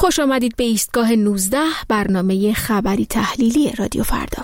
خوش آمدید به ایستگاه 19، برنامه خبری تحلیلی رادیو فردا.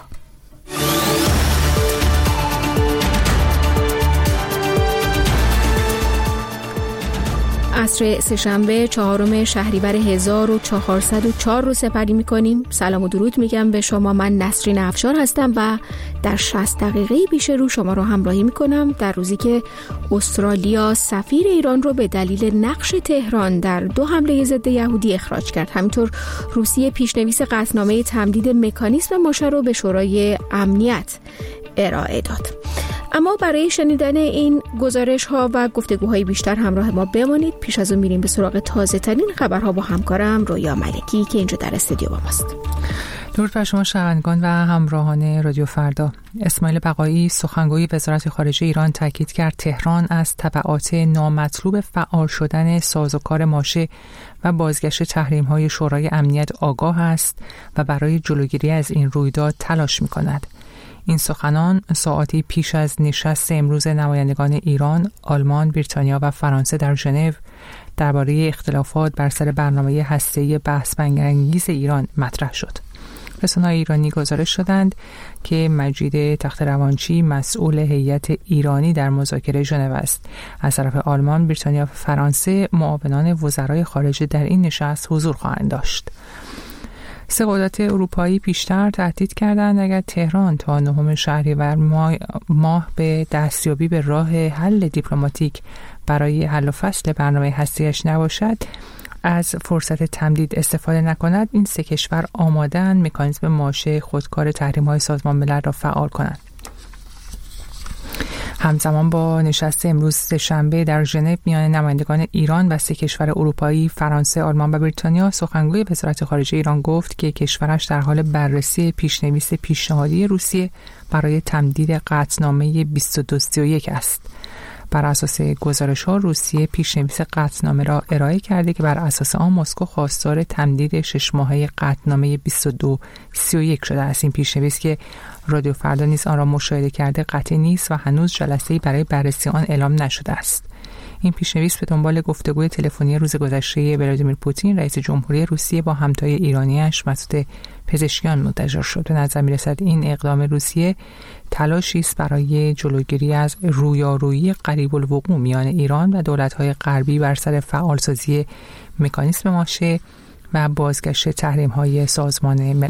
عصر سه‌شنبه 4 شهریور 1404 رو سپری می‌کنیم. سلام و درود میگم به شما. من نسرین افشار هستم و در 60 دقیقه پیش رو شما رو همراهی می‌کنم در روزی که استرالیا سفیر ایران رو به دلیل نقش تهران در 2 حمله ضد یهودی اخراج کرد. همینطور روسیه پیشنویس قطعنامه تمدید مکانیزم ماشه رو به شورای امنیت ارائه داد. اما برای شنیدن این گزارش ها و گفتگوهای بیشتر همراه ما بمانید. پیش از اون میریم به سراغ تازه ترین خبرها با همکارم رویا ملکی که اینجا در استودیو با ماست. درود بر شما شنوندگان و همراهان رادیو فردا. اسماعیل بقایی سخنگوی وزارت خارجه ایران تاکید کرد تهران از تبعات نامطلوب فعال شدن سازوکار ماشه و بازگشت تحریم‌های شورای امنیت آگاه است و برای جلوگیری از این رویداد تلاش می‌کند. این سخنان ساعاتی پیش از نشست امروز نمایندگان ایران، آلمان، بریتانیا و فرانسه در ژنو درباره اختلافات بر سر برنامه هسته‌ای بحث برانگیز ایران مطرح شد. رسانه‌های ایرانی گزارش دادند که مجید تخت‌روانچی مسئول هیئت ایرانی در مذاکره ژنو است. از طرف آلمان، بریتانیا و فرانسه معاونان وزرای خارجه در این نشست حضور خواهند داشت. 3 قدرت اروپایی پیشتر تهدید کردند اگر تهران تا 9 شهریور ماه به دستیابی به راه حل دیپلماتیک برای حل و فصل برنامه هسته‌ایش نباشد، از فرصت تمدید استفاده نکند، این 3 کشور آماده‌اند مکانیزم ماشه خودکار تحریم‌های سازمان ملل را فعال کنند. همزمان با نشست امروز سه‌شنبه در ژنو میان نمایندگان ایران و 3 کشور اروپایی فرانسه، آلمان و بریتانیا، سخنگوی وزارت خارجه ایران گفت که کشورش در حال بررسی پیشنویس پیشنهادی روسیه برای تمدید قطعنامه 2231 است. بر اساس گزارش‌ها روسیه پیشنویس قطعنامه را ارائه کرده که بر اساس آن مسکو خواستار تمدید 6 ماهه قطعنامه 2231 شده است. این پیشنویس که رادیو فردا نیز آن را مشاهده کرده قطعی نیست و هنوز جلسه‌ای برای بررسی آن اعلام نشده است. این پیشنویس به دنبال گفتگوی تلفنی روز گذشته ولادیمیر پوتین رئیس جمهوری روسیه با همتای ایرانیش مسعود پزشکیان منتشر شد. به نظر می‌رسد این اقدام روسیه تلاشی است برای جلوگیری از رویارویی قریب الوقوع میان ایران و دولت‌های غربی بر سر فعالسازی مکانیزم ماشه و بازگشت تحریم‌های سازمان ملل.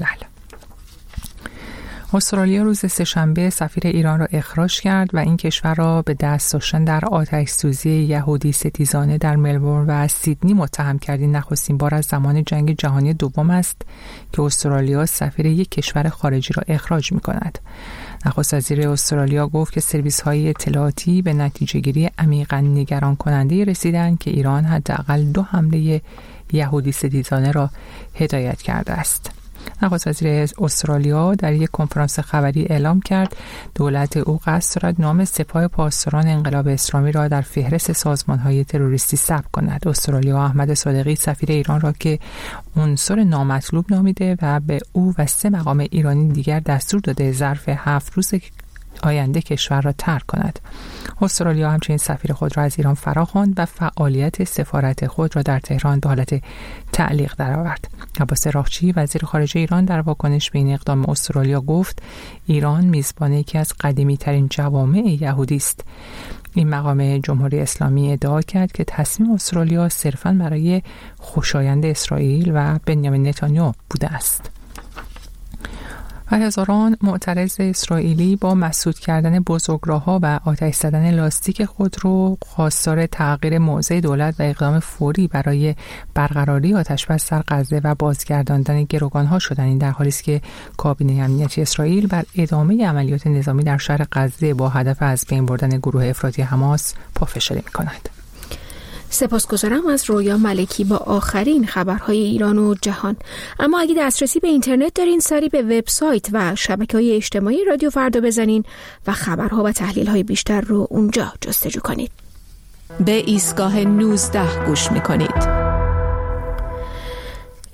استرالیا روز سه‌شنبه سفیر ایران را اخراج کرد و این کشور را به دست داشتن در آتش‌سوزی یهودی ستیزانه در ملبورن و سیدنی متهم کرد. این نخستین بار از زمان جنگ جهانی دوم است که استرالیا سفیر یک کشور خارجی را اخراج می‌کند. نخست وزیر استرالیا گفت که سرویس‌های اطلاعاتی به نتیجه‌گیری عمیقاً نگران کننده رسیدند که ایران حداقل 2 حمله یهودی ستیزانه را هدایت کرده است. نخست وزیر استرالیا در یک کنفرانس خبری اعلام کرد دولت او قصد دارد نام سپاه پاسداران انقلاب اسلامی را در فهرست سازمان‌های تروریستی ثبت کند. استرالیا احمد صادقی سفیر ایران را که عنصر نامطلوب نامیده و به او و 3 مقام ایرانی دیگر دستور داده ظرف 7 روز آینده کشور را ترک کند. استرالیا همچنین سفیر خود را از ایران فراخواند و فعالیت سفارت خود را در تهران به حالت تعلیق درآورد. عباس راغچی وزیر خارجه ایران در واکنش به این اقدام استرالیا گفت ایران میزبان یکی از قدیمی ترین جوامع یهودی است. این مقام جمهوری اسلامی ادعا کرد که تصمیم استرالیا صرفاً برای خوشایند اسرائیل و بنیامین نتانیاهو بوده است. و هزاران معترض اسرائیلی با مسدود کردن بزرگراه‌ها و آتش زدن لاستیک خودرو خواستار تغییر موضع دولت و اقدام فوری برای برقراری آتشبس در غزه و بازگرداندن گروگان‌ها شدند. این در حالی است که کابینه امنیتی اسرائیل بر ادامه عملیات نظامی در شهر غزه با هدف از بین بردن گروه افراطی حماس پافشاری می‌کند. سپاسگزارم از رویا ملکی با آخرین خبرهای ایران و جهان. اما اگه دسترسی به اینترنت دارین سری به وبسایت و شبکه‌های اجتماعی رادیو فردا بزنین و خبرها و تحلیل‌های بیشتر رو اونجا جستجو کنید. به ایستگاه 19 گوش می‌کنید.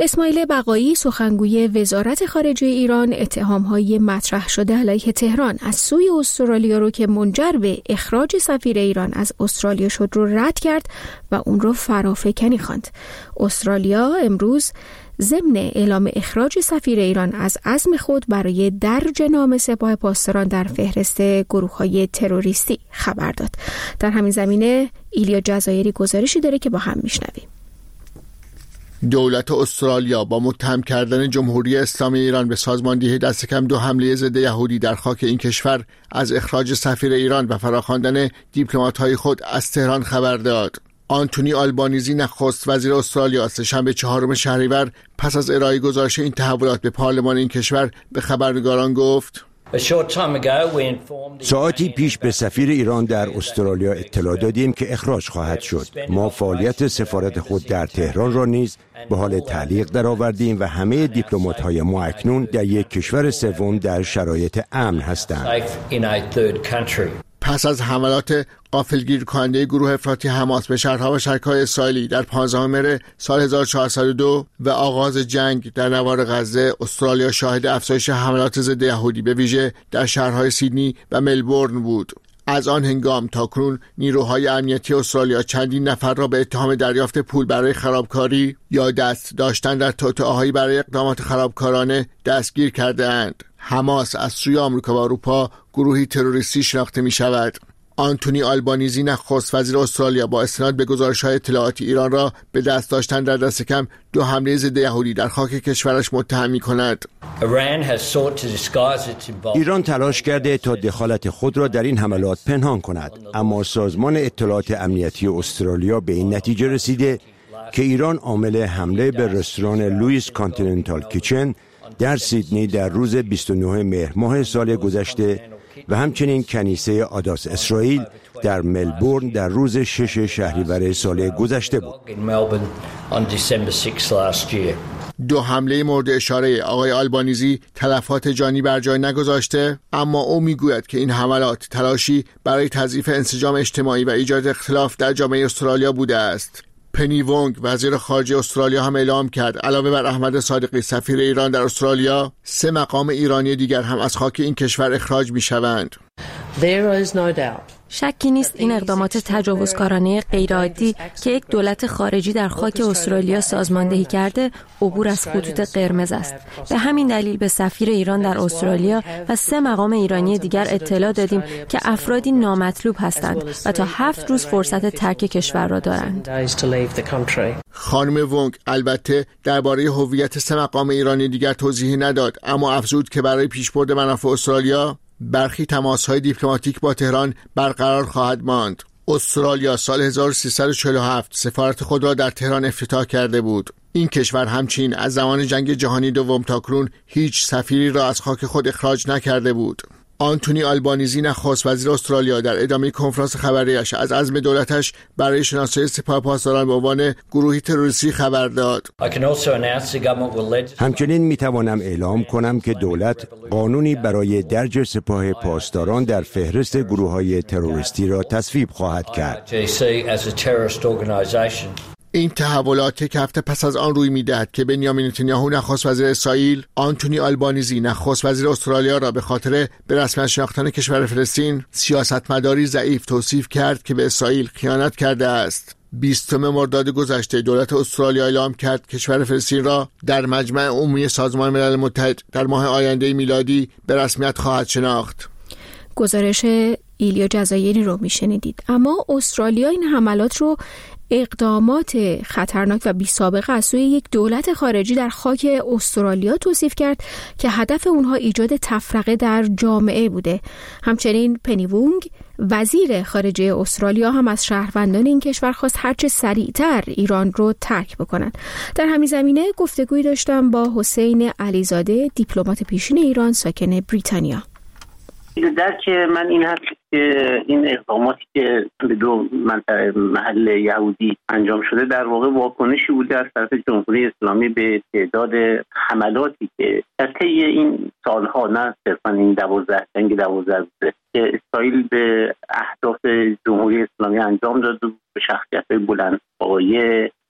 اسماعیل بقایی سخنگوی وزارت خارجه ایران اتهام‌های مطرح شده علیه تهران از سوی استرالیا رو که منجر به اخراج سفیر ایران از استرالیا شد رو رد کرد و اون رو فرافکنی خواند. استرالیا امروز ضمن اعلام اخراج سفیر ایران از عزم خود برای درج نام سپاه پاسداران در فهرست گروه‌های تروریستی خبر داد. در همین زمینه ایلیا جزایری گزارشی داره که با هم میشنویم. دولت استرالیا با متهم کردن جمهوری اسلامی ایران به سازماندهی دست کم 2 حمله ضد یهودی در خاک این کشور از اخراج سفیر ایران و فراخواندن دیپلمات‌های خود از تهران خبر داد. آنتونی آلبانیزی نخست وزیر استرالیا سه‌شنبه 4 شهریور پس از ارائه گزارش این تحولات به پارلمان این کشور به خبرنگاران گفت: ساعتی پیش به سفیر ایران در استرالیا اطلاع دادیم که اخراج خواهد شد. ما فعالیت سفارت خود در تهران را نیز به حال تعلیق درآوردیم و همه دیپلمات‌های ما اکنون در یک کشور سوم در شرایط امن هستند. پس از حملات غافلگیر کننده گروه افراطی حماس به شهرها و شرکای اسرائیلی در 15 مهر سال 1402 و آغاز جنگ در نوار غزه، استرالیا شاهد افزایش حملات ضد یهودی به ویژه در شهرهای سیدنی و ملبورن بود. از آن هنگام تا کنون نیروهای امنیتی استرالیا چندین نفر را به اتهام دریافت پول برای خرابکاری یا دست داشتن در توطئه‌هایی برای اقدامات خرابکارانه دستگیر کرده اند. حماس از سوی آمریکا و اروپا گروهی تروریستی شناخته می شود. آنتونی آلبانیزی نخست وزیر استرالیا با استناد به گزارش‌های اطلاعاتی ایران را به دست داشتن در دست کم 2 حمله ضد یهودی در خاک کشورش متهم می‌کند. ایران تلاش کرده تا دخالت خود را در این حملات پنهان کند، اما سازمان اطلاعات امنیتی استرالیا به این نتیجه رسیده که ایران عامل حمله به رستوران لوئیس کانتیننتال کیچن در سیدنی در روز 29 مهر ماه سال گذشته و همچنین کنیسه آداس اسرائیل در ملبورن در روز 6 شهریور سال گذشته بود. 2 حمله مورد اشاره آقای آلبانیزی تلفات جانی بر جای نگذاشته، اما او میگوید که این حملات تلاشی برای تضعیف انسجام اجتماعی و ایجاد اختلاف در جامعه استرالیا بوده است. پنی وونگ وزیر خارجه استرالیا هم اعلام کرد علاوه بر احمد صادقی سفیر ایران در استرالیا 3 مقام ایرانی دیگر هم از خاک این کشور اخراج می‌شوند. شکی نیست این اقدامات تجاوزکارانه غیرعادی که یک دولت خارجی در خاک استرالیا سازماندهی کرده عبور از خطوط قرمز است. به همین دلیل به سفیر ایران در استرالیا و 3 مقام ایرانی دیگر اطلاع دادیم که افرادی نامطلوب هستند و تا 7 روز فرصت ترک کشور را دارند. خانم وونگ البته درباره هویت 3 مقام ایرانی دیگر توضیحی نداد، اما افزود که برای پیشبرد منافع استرالیا برخی تماس‌های دیپلماتیک با تهران برقرار خواهد ماند. استرالیا سال 1347 سفارت خود را در تهران افتتاح کرده بود. این کشور همچنین از زمان جنگ جهانی دوم تا کنون هیچ سفیری را از خاک خود اخراج نکرده بود. آنتونی آلبانیزی نخست وزیر استرالیا در ادامه کنفرانس خبریش از عزم دولتش برای شناسایی سپاه پاسداران به عنوان گروهی تروریستی خبر داد. همچنین میتوانم اعلام کنم که دولت قانونی برای درج سپاه پاسداران در فهرست گروه‌های تروریستی را تصویب خواهد کرد. این تحولات یک هفته پس از آن روی می‌دهد که بنیامین نتانیاهو نخست وزیر اسرائیل آنتونی آلبانیزی نخست وزیر استرالیا را به خاطر به رسمیت شناختن کشور فلسطین سیاستمداری ضعیف توصیف کرد که به اسرائیل خیانت کرده است. 20 مرداد گذشته دولت استرالیا اعلام کرد کشور فلسطین را در مجمع عمومی سازمان ملل متحد در ماه آینده میلادی به رسمیت خواهد شناخت. گزارش ایلیا جزایری رو میشنیدید. اما استرالیا این حملات رو اقدامات خطرناک و بی سابقه از سوی یک دولت خارجی در خاک استرالیا توصیف کرد که هدف اونها ایجاد تفرقه در جامعه بوده. همچنین پنی وونگ وزیر خارجه استرالیا هم از شهروندان این کشور خواست هرچه سریعتر ایران رو ترک بکنن. در همین زمینه گفتگویی داشتم با حسین علیزاده، دیپلمات پیشین ایران ساکن بریتانیا. درک من این هست که این اقداماتی که به 2 محل یهودی انجام شده در واقع واکنشی بوده از طرف جمهوری اسلامی به تعداد حملاتی که در طی این سالها، نه صرفا این 12 روزه که اسرائیل به اهداف جمهوری اسلامی انجام داد و به شخصیت‌های بلندپایه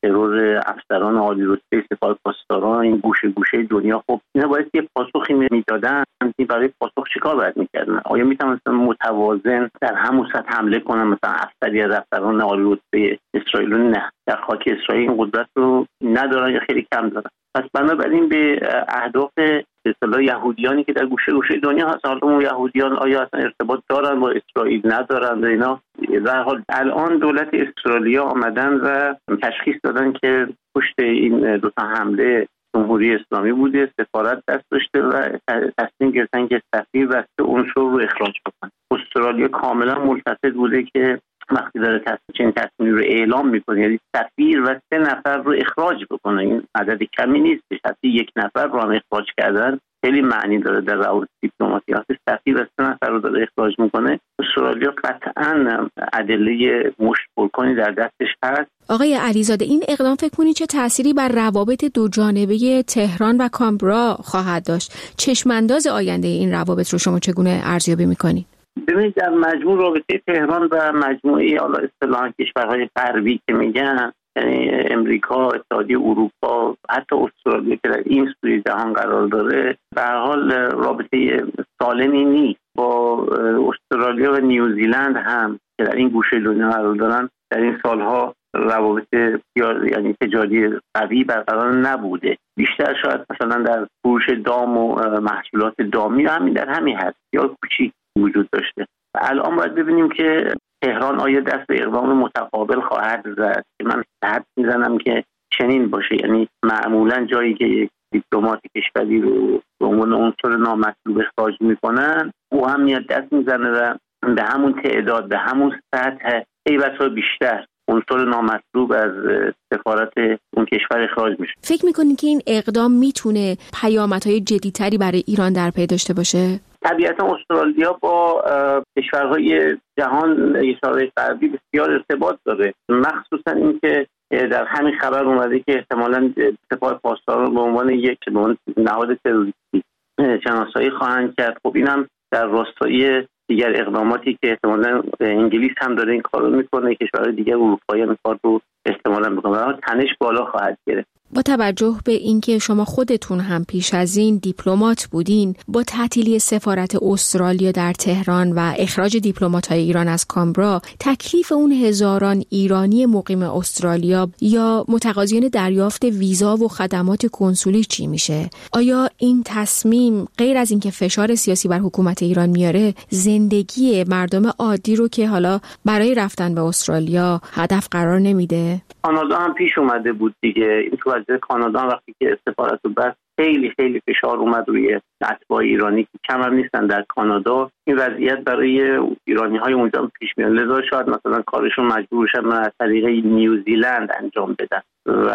ترور افسران عالی رتبه سپاه پاسداران این گوشه گوشه دنیا، خب اینا باید یه پاسخی میدادن. برای پاسخ چیکار باید میکردن؟ آیا میتونستن متوازن در همون سطح حمله کنن؟ مثلا افسری از افسران عالی رتبه اسرائیل نه، در خاک اسرائیل این قدرت رو ندارن یا خیلی کم دارن. پس بنابراین به اهداف به اصطلاح یهودیانی که در گوشه گوشه دنیا هستن، حالا اون یهودیان آیا اصلا ارتباط دارن با اسرائیل ندارن و اینا، در حال الان دولت اسرائیلیا آمدن و تشخیص دادن که پشت این دو تا حمله جمهوری اسلامی بوده، سفارت دست داشته و تصمیم گرفتن که سفیر و سه عنصر رو اخراج بکنن. استرالیا کاملا ملتفت بوده که وقتی داره چنین تصمیمی رو اعلام میکنه، یعنی سفیر و 3 نفر رو اخراج بکنه، این عدد کمی نیست. حتی 1 نفر رو هم اخراج کردن خیلی معنی داره در روابط دیپلماتیک. وقتی سفیر و 3 نفر رو داره اخراج میکنه، استرالیا قطعاً ادله مشت پرکنی در دستش هست. آقای علیزاده، این اقدام فکر کنید چه تأثیری بر روابط دو جانبه تهران و کامبرا خواهد داشت؟ چشمانداز آینده این روابط رو شما چگونه ارزیابی میکنید؟ ببینید در مجموع رابطه تهران و مجموعه حالا اصطلاحاً کشورهای غربی که میگن، یعنی امریکا، اتحادیه اروپا، حتی استرالیا که در این سوی جهان قرار داره، به هر حال رابطه سالمی نیست. با استرالیا و نیوزیلند هم که در این گوشه دنیا قرار دارن، در این سالها روابط یعنی تجاری قوی برقرار نبوده. بیشتر شاید مثلا در فروش دام و محصولات دامی همین در همین هست یا کوچیک وجود داشته. الان باید ببینیم که تهران آیا دست به اقدام متقابل خواهد زد که من حد میزنم که چنین باشه. یعنی معمولا جایی که یک دیپلمات کشوری رو به عنوان عنصر نامطلوب اخراج میکنن، او هم میاد دست میزنه و به همون تعداد، به همون سطح، ای بسا بیشتر عنصر نامطلوب از سفارت اون کشور اخراج میشه. فکر میکنید که این اقدام میتونه پیامدهای جدی‌تری برای ایران در پی داشته باشه؟ طبیعتا استرالیا با کشورهای جهان، کشورهای غربی بسیار ارتباط داره، مخصوصا اینکه در همین خبر اومده که احتمالاً سپاه پاسداران به عنوان یک نهاد تروریستی شناسایی خواهند کرد. خب این هم در راستای دیگر اقداماتی که احتمالاً انگلیس هم داره این کارو میکنه، کشورهای دیگر اروپایی هم این کار رو احتمالاً میکنه، تنش بالا خواهد گرفت. با توجه به اینکه شما خودتون هم پیش از این دیپلمات بودین، با تعطیلی سفارت استرالیا در تهران و اخراج دیپلمات‌های ایران از کامبرا، تکلیف اون هزاران ایرانی مقیم استرالیا یا متقاضیان دریافت ویزا و خدمات کنسولی چی میشه؟ آیا این تصمیم غیر از اینکه فشار سیاسی بر حکومت ایران میاره، زندگی مردم عادی رو که حالا برای رفتن به استرالیا هدف قرار نمیده؟ کانادا هم پیش اومده بود دیگه. این تو وضعیت کانادا وقتی که سفارت رو بست، خیلی فشار اومد روی اتباع ایرانی که کم هم نیستن در کانادا. این وضعیت برای ایرانی‌های اونجا پیش میاد، لذا شاید مثلا کارشون مجبورشن از طریق نیوزیلند انجام بدن و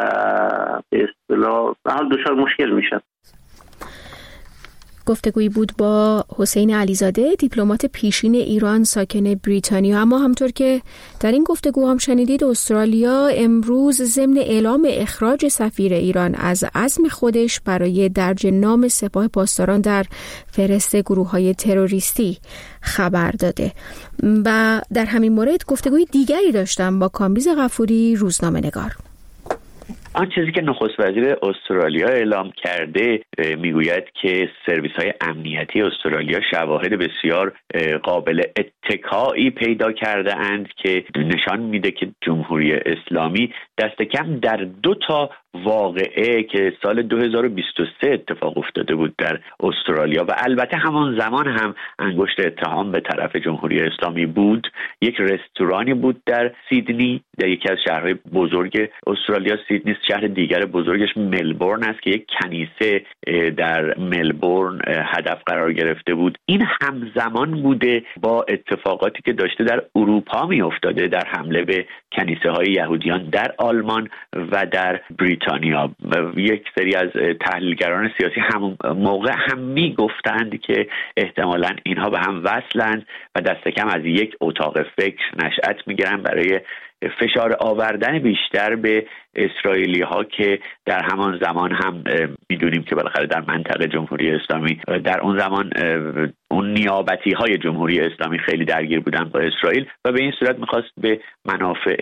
به اصطلاح به حال دچار مشکل میشن. گفتگویی بود با حسین علیزاده، دیپلمات پیشین ایران ساکن بریتانیا. اما همطور که در این گفتگو هم شنیدید، استرالیا امروز ضمن اعلام اخراج سفیر ایران از عزم خودش برای درج نام سپاه پاسداران در فهرست گروه‌های تروریستی خبر داده. و در همین مورد گفتگوی دیگری داشتم با کامبیز غفوری، روزنامه‌نگار. آن چیزی که نخست وزیر استرالیا اعلام کرده میگوید که سرویس‌های امنیتی استرالیا شواهد بسیار قابل اتکایی پیدا کرده اند که نشان میده که جمهوری اسلامی دست کم در 2 تا واقعه که سال 2023 اتفاق افتاده بود در استرالیا و البته همان زمان هم انگشت اتهام به طرف جمهوری اسلامی بود. یک رستورانی بود در سیدنی، در یکی از شهرهای بزرگ استرالیا. سیدنی شهر دیگر بزرگش ملبورن است که یک کنیسه در ملبورن هدف قرار گرفته بود. این همزمان بوده با اتفاقاتی که داشته در اروپا می افتاده، در حمله به کنیسه های یهودیان در آلمان و در بریتانیا. یک سری از تحلیلگران سیاسی همون موقع هم می گفتند که احتمالاً اینها به هم وصلند و دست کم از یک اتاق فکر نشأت می گیرن برای فشار آوردن بیشتر به اسرائیلی ها که در همان زمان هم میدونیم که بالاخره در منطقه جمهوری اسلامی در اون زمان اون نیابتی های جمهوری اسلامی خیلی درگیر بودن با اسرائیل و به این صورت میخواست به منافع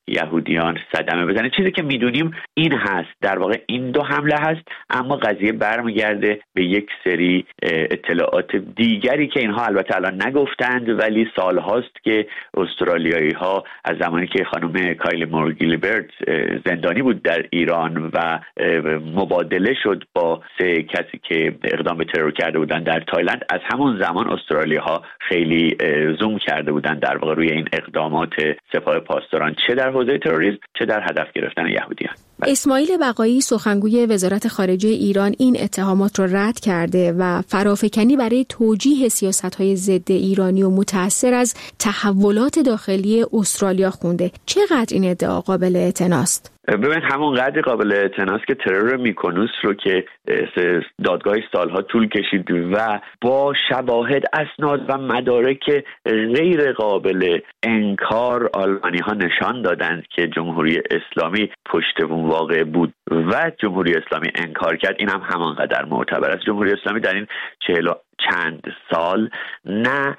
یهودیان صدمه بزنه. چیزی که میدونیم این هست، در واقع این دو حمله هست، اما قضیه برمیگرده به یک سری اطلاعات دیگری که اینها البته الان نگفتند، ولی سال هاست که استرالیایی ها از زمانی که خانم کایلی مور گیلبرت زندانی بود در ایران و مبادله شد با 3 کسی که اقدام به ترور کرده بودن در تایلند، از همون زمان استرالیا ها خیلی زوم کرده بودن در واقع روی این اقدامات سپاه پاسداران، چه در حوزه تروریسم چه در هدف گرفتن یهودیان. اسماعیل بقایی سخنگوی وزارت خارجه ایران این اتهامات را رد کرده و فرافکنی برای توجیه سیاست‌های ضد ایرانی و متأثر از تحولات داخلی استرالیا خونده. چقدر این ادعا قابل اعتناست؟ ببین همون قدر قابل اعتناست که ترور میکونوس رو که دادگاه سالها طول کشید و با شواهد، اسناد و مدارک غیر قابل انکار آلمانی ها نشان دادند که جمهوری اسلامی پشت بوم واقع بود و جمهوری اسلامی انکار کرد. این هم همانقدر معتبر است. جمهوری اسلامی در این 40 چند سال نه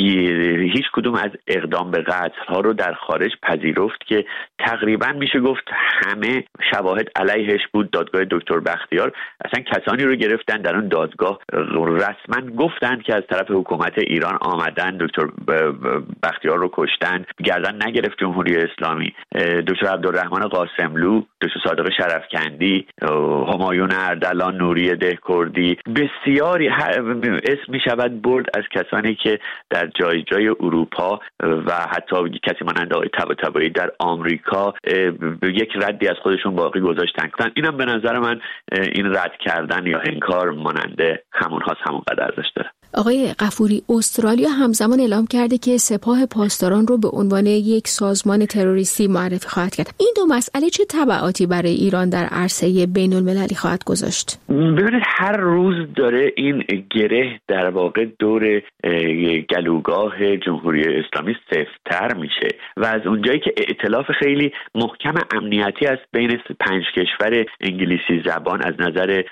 هیچ کدوم از اقدام به قتل ها رو در خارج پذیرفت که تقریبا میشه گفت همه شواهد علیهش بود. دادگاه دکتر بختیار اصلا کسانی رو گرفتن در اون دادگاه رسما گفتند که از طرف حکومت ایران آمدن دکتر بختیار رو کشتن، گردن نگرفت جمهوری اسلامی. دکتر عبدالرحمن قاسملو، دکتر صادق شرفکندی، همایون اردلان، نوری دهکردی، بسیاری اسم می شود برد از کسانی که در جای جای اروپا و حتی کسی مانند آقای طباطبایی در آمریکا یک ردی از خودشون باقی گذاشتن. اینم به نظر من این رد کردن یا انکار ماننده همون هاست، همون قدر ارزش داره. آقای غفوری، استرالیا همزمان اعلام کرده که سپاه پاسداران رو به عنوان یک سازمان تروریستی معرفی خواهد کرد. این دو مسئله چه تبعاتی برای ایران در عرصه بین المللی خواهد گذاشت؟ ببینید هر روز داره این گره در واقع دور گلوگاه جمهوری اسلامی سفت‌تر میشه و از اونجایی که ائتلاف خیلی محکم امنیتی است بین 5 کشور انگلیسی زبان از نظر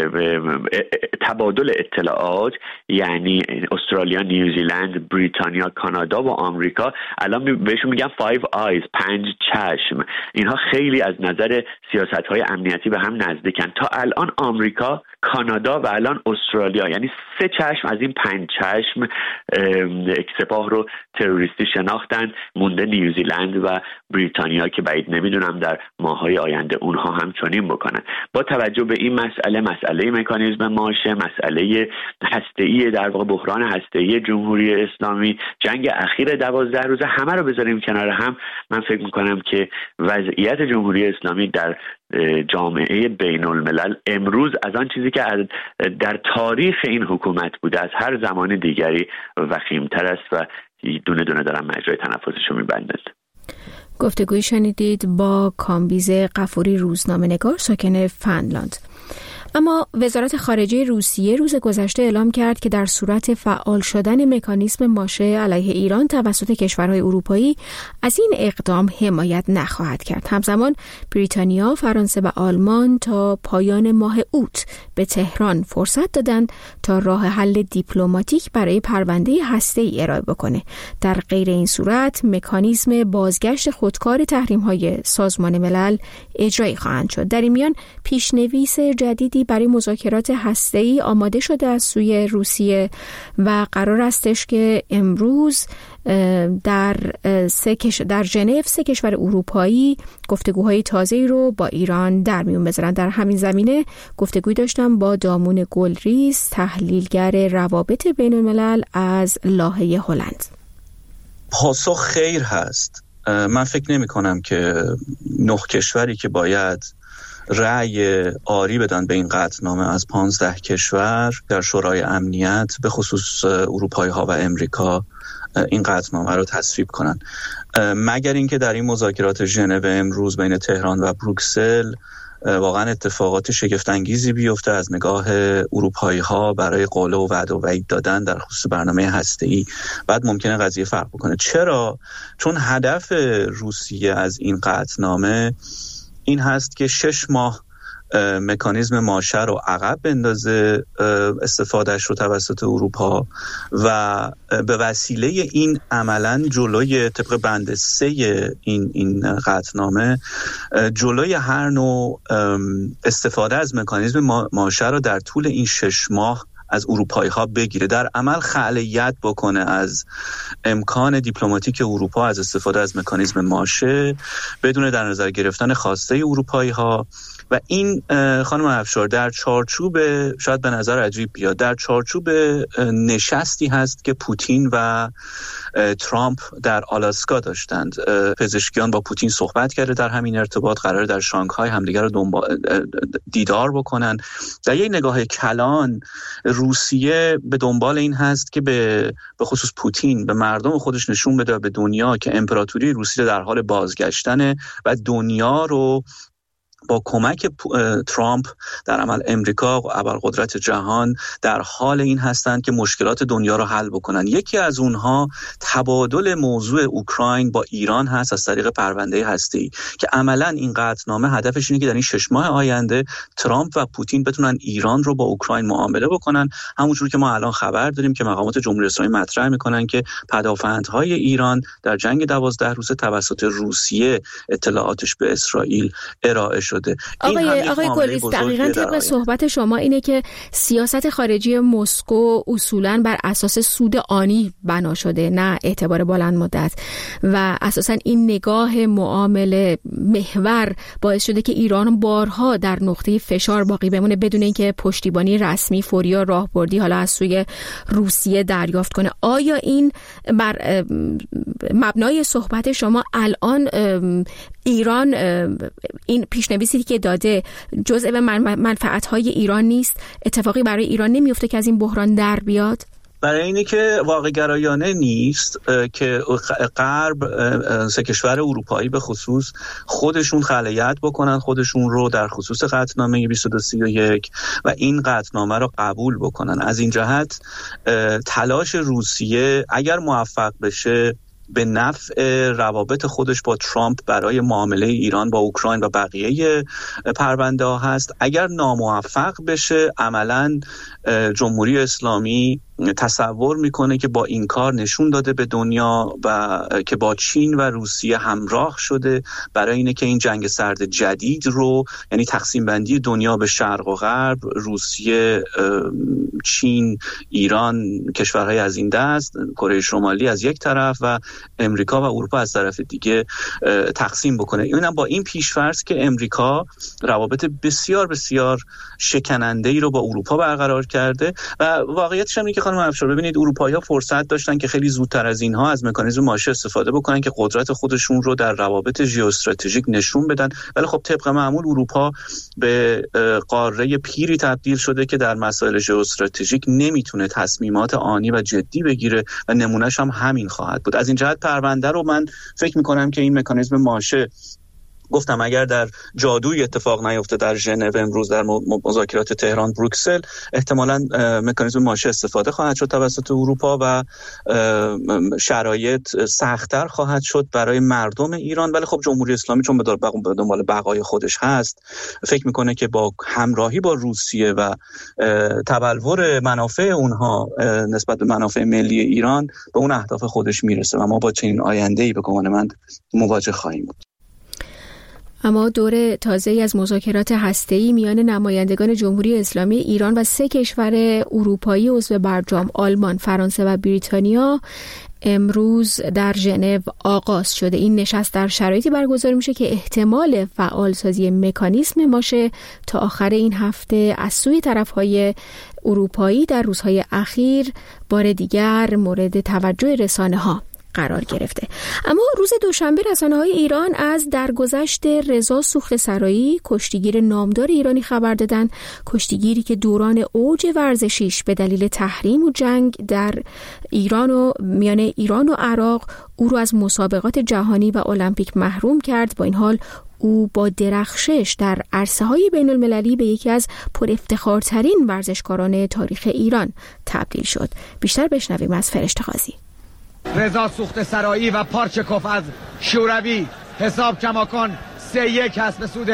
تبادل اطلاعات، یعنی استرالیا، نیوزیلند، بریتانیا، کانادا و آمریکا، الان بهشون میگن 5 eyes، 5 چشم. اینها خیلی از نظر سیاست‌های امنیتی به هم نزدیکن. تا الان آمریکا، کانادا و الان استرالیا، یعنی 3 چشم از این 5 چشم سپاه رو تروریستی شناختن. مونده نیوزیلند و بریتانیا که بعید نمیدونم در ماه‌های آینده اونها هم چنین بکنن. با توجه به این مسئله مکانیزم ماشه، مسئله هسته‌ای در واقع بحران هسته‌ای جمهوری اسلامی، جنگ اخیر 12 روزه، همه رو بذاریم کنار هم، من فکر می‌کنم که وضعیت جمهوری اسلامی در جامعه بین الملل امروز از آن چیزی که در تاریخ این حکومت بوده از هر زمان دیگری وخیم‌تر است و دونه دونه دارن مجرای تنفسشو می‌بندند. گفتگوی شنیدید با کامبیز غفوری، روزنامه‌نگار ساکن فنلاند. اما وزارت خارجه روسیه روز گذشته اعلام کرد که در صورت فعال شدن مکانیزم ماشه علیه ایران توسط کشورهای اروپایی از این اقدام حمایت نخواهد کرد. همزمان بریتانیا، فرانسه و آلمان تا پایان ماه اوت به تهران فرصت دادند تا راه حل دیپلماتیک برای پرونده هسته‌ای ارائه بکنه. در غیر این صورت مکانیزم بازگشت خودکار تحریم‌های سازمان ملل اجرایی خواهند شد. در این میان پیشنویس جدیدی برای مذاکرات هسته‌ای آماده شده از سوی روسیه و قرار استش که امروز در ژنو 3 کشور اروپایی گفتگوهای تازه‌ای رو با ایران در میون بذارن. در همین زمینه گفتگوی داشتم با دامون گلریز، تحلیلگر روابط بین الملل از لاهه هلند. پاسخ خیر هست. من فکر نمی کنم که 9 کشوری که باید رأی آری بدن به این قطعنامه از 15 کشور در شورای امنیت، به خصوص اروپایی ها و امریکا، این قطعنامه رو تصویب کنن، مگر اینکه در این مذاکرات ژنو امروز بین تهران و بروکسل واقعا اتفاقات شگفت انگیزی بیفته از نگاه اروپایی ها برای قول و وعده و وعید دادن در خصوص برنامه هسته‌ای. بعد ممکنه قضیه فرق بکنه. چرا؟ چون هدف روسیه از این قطعنامه این هست که 6 ماه مکانیزم ماشه رو عقب بندازه استفادهش رو توسط اروپا و به وسیله این عملاً جلوی طبق بند 3 این قطعنامه جلوی هر نوع استفاده از مکانیزم ماشه رو در طول این 6 ماه از اروپایی ها بگیره، در عمل خلأیت بکنه از امکان دیپلماتیک اروپا از استفاده از مکانیزم ماشه بدون در نظر گرفتن خواسته اروپایی ها. و این خانم افشار در چارچوب، شاید به نظر عجیب بیاد، در چارچوب نشستی هست که پوتین و ترامپ در آلاسکا داشتند. پزشکیان با پوتین صحبت کرده در همین ارتباط، قراره در شانگهای همدیگر رو دیدار بکنن. در یک نگاه کلان روسیه به دنبال این هست که به خصوص پوتین به مردم خودش نشون بده به دنیا که امپراتوری روسیه در حال بازگشتنه و دنیا رو با کمک ترامپ در عمل امریکا و ابرقدرت جهان در حال این هستند که مشکلات دنیا رو حل بکنن. یکی از اونها تبادل موضوع اوکراین با ایران هست از طریق پرونده هسته‌ای که عملاً این قطعنامه هدفش اینه که در این 6 ماه آینده ترامپ و پوتین بتونن ایران رو با اوکراین معامله بکنن. همونجور که ما الان خبر داریم که مقامات جمهوری اسلامی مطرح میکنن که پدافندهای ایران در جنگ 12 روزه توسط روسیه اطلاعاتش به اسرائیل ارائه شده. آقای گلیس، دقیقاً طبق صحبت شما اینه که سیاست خارجی مسکو اصولاً بر اساس سود آنی بنا شده، نه اعتبار بلند مدت، و اساساً این نگاه معامله محور باعث شده که ایران بارها در نقطه فشار باقی بمونه بدون اینکه پشتیبانی رسمی فوری یا راهبردی حالا از سوی روسیه دریافت کنه. آیا این بر مبنای صحبت شما الان ایران این پیشنویسی که داده جزء منفعت‌های ایران نیست، اتفاقی برای ایران نمیفته که از این بحران در بیاد؟ برای اینی که واقع گرایانه نیست که غرب، 3 کشور اروپایی به خصوص، خودشون خلأیت بکنن خودشون رو در خصوص قطعنامه 2231 و این قطعنامه رو قبول بکنن. از این جهت تلاش روسیه اگر موفق بشه به نفع روابط خودش با ترامپ برای معامله ایران با اوکراین و بقیه پرونده ها هست. اگر ناموفق بشه عملاً جمهوری اسلامی تصور میکنه که با این کار نشون داده به دنیا و که با چین و روسیه همراه شده برای اینه که این جنگ سرد جدید رو، یعنی تقسیم بندی دنیا به شرق و غرب، روسیه، چین، ایران، کشورهای از این دست، کره شمالی از یک طرف و امریکا و اروپا از طرف دیگه تقسیم بکنه. اینم با این پیش‌فرض که امریکا روابط بسیار بسیار شکننده‌ای رو با اروپا برقرار کرده و واقعیتش هم اینه که خانم افشار ببینید اروپایی‌ها فرصت داشتن که خیلی زودتر از اینها از مکانیزم ماشه استفاده بکنن که قدرت خودشون رو در روابط ژئواستراتژیک نشون بدن، ولی خب طبق معمول اروپا به قاره پیری تبدیل شده که در مسائل ژئواستراتژیک نمیتونه تصمیمات آنی و جدی بگیره و نمونهش هم همین خواهد بود. از این جهت پرونده رو من فکر می‌کنم که این مکانیزم ماشه، گفتم اگر در جادوی اتفاق نیفته در ژنو امروز در مذاکرات تهران بروکسل، احتمالاً مکانیزم ماشه استفاده خواهد شد توسط اروپا و شرایط سخت‌تر خواهد شد برای مردم ایران. ولی خب جمهوری اسلامی چون به دنبال بقای خودش هست فکر میکنه که با همراهی با روسیه و تبلور منافع اونها نسبت به منافع ملی ایران به اون اهداف خودش میرسه و ما با چنین آینده‌ای به گمان من مواجه خواهیم بود. اما دور تازه‌ای از مذاکرات هسته‌ای میان نمایندگان جمهوری اسلامی ایران و 3 کشور اروپایی عضو برجام آلمان، فرانسه و بریتانیا امروز در ژنو آغاز شده. این نشست در شرایطی برگزار میشه که احتمال فعالسازی مکانیزم ماشه تا آخر این هفته از سوی طرف‌های اروپایی در روزهای اخیر بار دیگر مورد توجه رسانه‌ها قرار گرفته. اما روز دوشنبه رسانه‌های ایران از درگذشت رضا سوخت‌سرایی، کشتیگیر نامدار ایرانی خبر دادن، کشتیگیری که دوران اوج ورزشیش به دلیل تحریم و جنگ در ایران و میان ایران و عراق او رو از مسابقات جهانی و المپیک محروم کرد. با این حال او با درخشش در عرصه‌های بین‌المللی به یکی از پرافتخارترین ورزشکاران تاریخ ایران تبدیل شد. بیشتر بشنویم از فرشته قاضی. رضا سوخت‌سرایی و پارچکوف از شوروی، حساب کماکان 3-1 هست به سود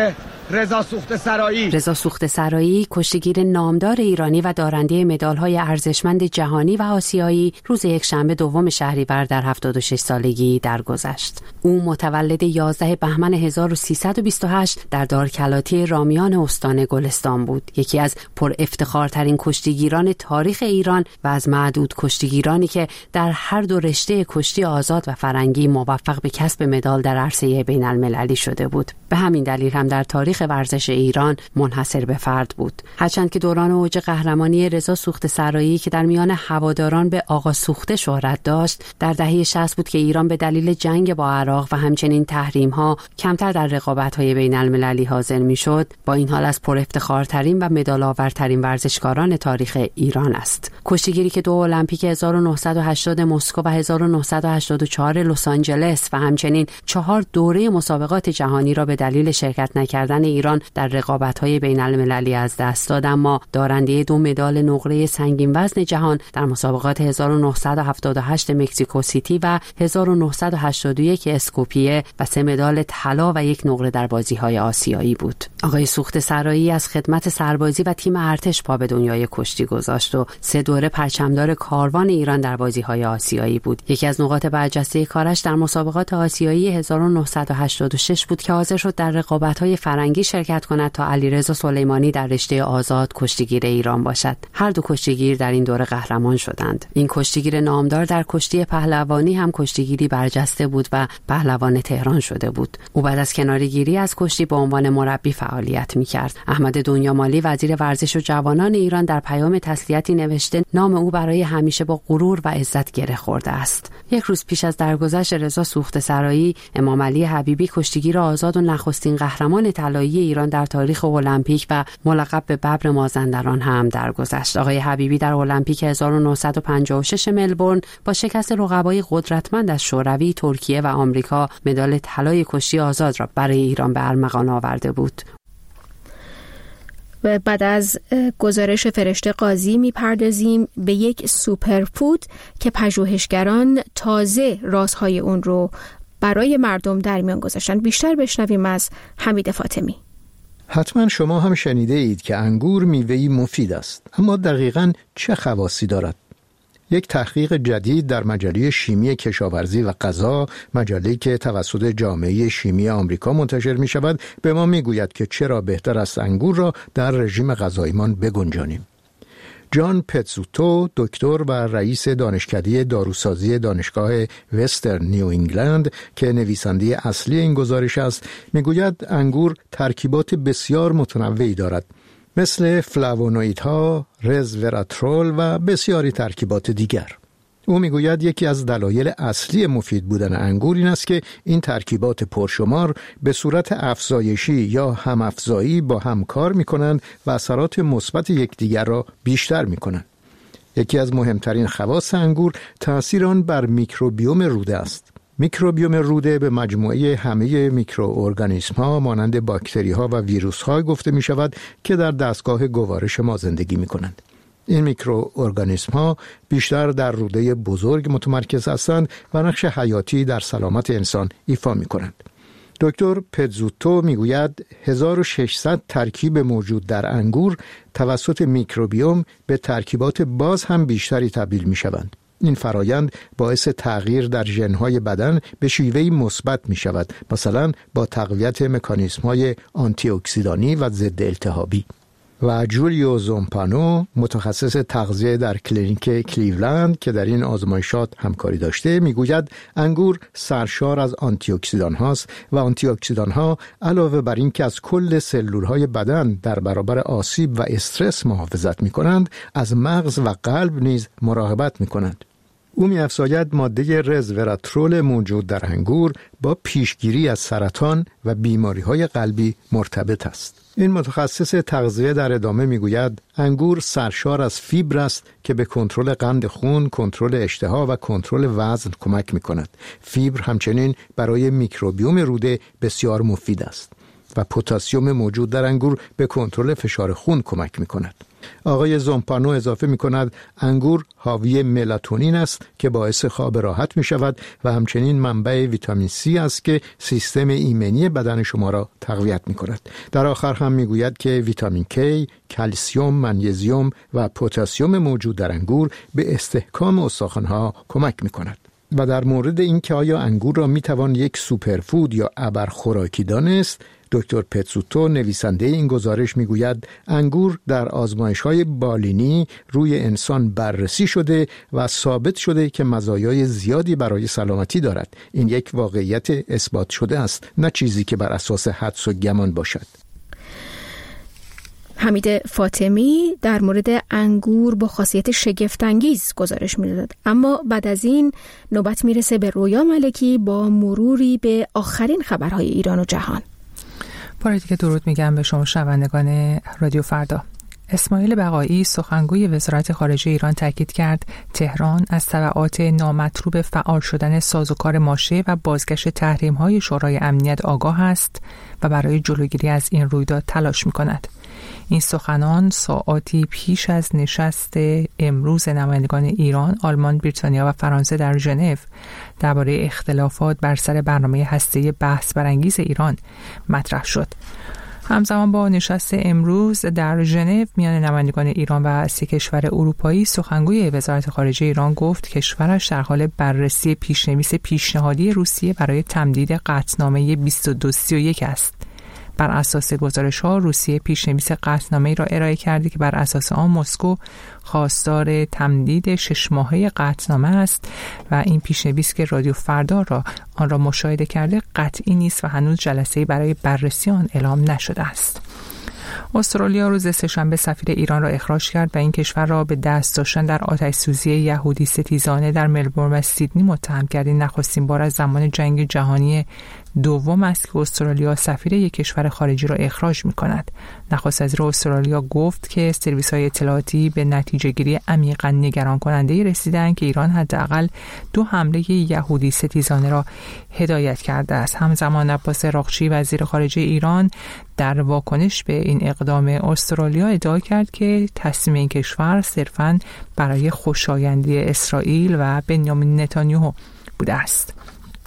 رضا سوخته‌سرایی کشتیگیر نامدار ایرانی و دارنده مدال‌های ارزشمند جهانی و آسیایی روز یکشنبه دوم شهریور در 76 سالگی درگذشت. او متولد 11 بهمن 1328 در دارکلاتی رامیان استان گلستان بود. یکی از پر افتخارترین کشتیگیران تاریخ ایران و از معدود کشتیگیرانی که در هر دو رشته کشتی آزاد و فرنگی موفق به کسب مدال در عرصه بین‌المللی شده بود. به همین دلیل هم در تاریخ ورزش ایران منحصر به فرد بود. هرچند که دوران اوج قهرمانی رضا سوخته‌سرایی که در میان هواداران به آقا سوخته شهرت داشت در دهه 60 بود که ایران به دلیل جنگ با عراق و همچنین تحریم‌ها کمتر در رقابت‌های بین‌المللی حاضر می‌شد. با این حال از پر افتخارترین و مدال‌آورترین ورزشکاران تاریخ ایران است. کشتیگیری که 2 المپیک 1980 مسکو و 1984 لس آنجلس و همچنین 4 دوره مسابقات جهانی را به دلیل شرکت نکردن ایران در رقابت‌های بین‌المللی از دست داد، اما دارنده 2 مدال نقره سنگین وزن جهان در مسابقات 1978 مکزیکو سیتی و 1981 اسکوپیه و 3 مدال طلا و 1 نقره در بازی‌های آسیایی بود. آقای سوخته‌سرایی از خدمت سربازی و تیم ارتش پا به دنیای کشتی گذاشت و 3 دوره پرچمدار کاروان ایران در بازی‌های آسیایی بود. یکی از نقاط برجسته کارش در مسابقات آسیایی 1986 بود که حاضر شد در رقابت‌های فرنگی شرکت کند تا علیرضا سلیمانی در رشته آزاد کشتیگیر ایران باشد. هر دو کشتیگیر در این دوره قهرمان شدند. این کشتیگیر نامدار در کشتی پهلوانی هم کشتیگیری برجسته بود و پهلوان تهران شده بود. او بعد از کناره‌گیری از کشتی به عنوان مربی فعالیت می‌کرد. احمد دنیامالی وزیر ورزش و جوانان ایران در پیام تسلیتی نوشته نام او برای همیشه با غرور و عزت گره خورده است. یک روز پیش از درگذشت رضا سوخته‌سرایی، امام علی حبیبی کشتیگیر آزاد و نخستین قهرمان طلایی ایران در تاریخ المپیک و ملقب به ببر مازندران هم درگذشت. آقای حبیبی در المپیک 1956 ملبورن با شکست رقبای قدرتمند از شوروی، ترکیه و آمریکا مدال طلای کشتی آزاد را برای ایران به ارمغان آورده بود. و بعد از گزارش فرشته قاضی میپردازیم به یک سوپرفود که پژوهشگران تازه رازهای اون رو برای مردم در میان گذاشتن. بیشتر بشنویم از حمید فاطمی. حتما شما هم شنیده اید که انگور میوه‌ای مفید است، اما دقیقاً چه خواصی دارد؟ یک تحقیق جدید در مجله شیمی کشاورزی و غذا، مجله‌ای که توسط جامعه شیمی آمریکا منتشر می شود، به ما می گوید که چرا بهتر است انگور را در رژیم غذاییمان بگنجانیم. جان پتزوتو، دکتر و رئیس دانشکده داروسازی دانشگاه وسترن نیو انگلند که نویسنده اصلی این گزارش است، میگوید انگور ترکیبات بسیار متنوعی دارد، مثل فلاوونوئیدها، رزوراترول و بسیاری ترکیبات دیگر. او میگوید یکی از دلایل اصلی مفید بودن انگور این است که این ترکیبات پرشمار به صورت افزایشی یا همافزایی با هم کار میکنند و اثرات مثبت یکدیگر را بیشتر میکنند. یکی از مهمترین خواص انگور تأثیر آن بر میکروبیوم روده است. میکروبیوم روده به مجموعه همه میکروارگانیسم‌ها مانند باکتری‌ها و ویروس‌ها گفته می‌شود که در دستگاه گوارش ما زندگی می‌کنند. این میکروارگانیسم‌ها بیشتر در روده بزرگ متمرکز هستند و نقش حیاتی در سلامت انسان ایفا می‌کنند. دکتر پتزوتو میگوید 1600 ترکیب موجود در انگور توسط میکروبیوم به ترکیبات باز هم بیشتری تبدیل می‌شوند. این فرایند باعث تغییر در ژن‌های بدن به شیوهی مثبت می‌شود، مثلا با تقویت مکانیزم‌های آنتی اکسیدانی و ضد التهابی. و جولیو زومپانو، متخصص تغذیه در کلینیک کلیولند که در این آزمایشات همکاری داشته، میگوید انگور سرشار از آنتی اکسیدان هاست و آنتی اکسیدان ها علاوه بر این که از کل سلولهای بدن در برابر آسیب و استرس محافظت می‌کنند، از مغز و قلب نیز مراقبت می‌کنند. او می‌افزاید ماده رزوراترول موجود در انگور با پیشگیری از سرطان و بیماری‌های قلبی مرتبط است. این متخصص تغذیه در ادامه میگوید انگور سرشار از فیبر است که به کنترل قند خون، کنترل اشتها و کنترل وزن کمک می‌کند. فیبر همچنین برای میکروبیوم روده بسیار مفید است. و پتاسیم موجود در انگور به کنترل فشار خون کمک می‌کند. آقای زومپانو اضافه می‌کند انگور حاوی ملاتونین است که باعث خواب راحت می‌شود و همچنین منبع ویتامین C است که سیستم ایمنی بدن شما را تقویت می‌کند. در آخر هم می‌گوید که ویتامین K، کلسیم، منیزیم و پتاسیم موجود در انگور به استحکام استخوان‌ها کمک می‌کند. و در مورد اینکه آیا انگور را می‌توان یک سوپرفود یا ابرخوراکی دانست، دکتر پتسوتو نویسنده این گزارش میگوید انگور در آزمایش‌های بالینی روی انسان بررسی شده و ثابت شده که مزایای زیادی برای سلامتی دارد. این یک واقعیت اثبات شده است، نه چیزی که بر اساس حدس و گمان باشد. حمید فاطمی در مورد انگور با خاصیت شگفت‌انگیز گزارش می‌داد. اما بعد از این نوبت میرسه به رویا ملکی با مروری به آخرین خبرهای ایران و جهان. بار دیگه درود میگم به شما شنوندگان رادیو فردا. اسماعیل بقایی سخنگوی وزارت خارجه ایران تاکید کرد تهران از تبعات نامطلوب فعال شدن سازوکار ماشه و بازگشت تحریم‌های شورای امنیت آگاه است و برای جلوگیری از این رویداد تلاش می‌کند. این سخنان ساعاتی پیش از نشست امروز نمایندگان ایران، آلمان، بریتانیا و فرانسه در ژنو درباره اختلافات بر سر برنامه هسته‌ای بحث برانگیز ایران مطرح شد. همزمان با نشست امروز در ژنو میان نمایندگان ایران و 3 کشور اروپایی، سخنگوی وزارت خارجه ایران گفت کشورش در حال بررسی پیشنویس پیشنهادی روسیه برای تمدید قطعنامه 2231 است. بر اساس گزارش‌ها روسیه پیشنویس قطعنامه‌ای را ارائه کرده که بر اساس آن مسکو خواستار تمدید 6 ماهه قطعنامه است و این پیشنویس که رادیو فردا آن را مشاهده کرده قطعی نیست و هنوز جلسه‌ای برای بررسی آن اعلام نشده است. استرالیا روز سه‌شنبه سفیر ایران را اخراج کرد و این کشور را به دست داشتن در آتش‌سوزی یهودی ستیزانه در ملبورن و سیدنی متهم کرد. نخستین بار از زمان جنگ جهانی دوم است که استرالیا سفیر یک کشور خارجی را اخراج می‌کند. نخست وزیر استرالیا گفت که سرویس‌های اطلاعاتی به نتیجه‌گیری عمیقاً نگران کننده رسیدند که ایران حداقل 2 حمله یهودی ستیزانه را هدایت کرده است. همزمان عباس عراقچی وزیر خارجه ایران در واکنش به این اقدام استرالیا ادعا کرد که تصمیم این کشور صرفاً برای خوشایندی اسرائیل و بنیامین نتانیاهو بوده است.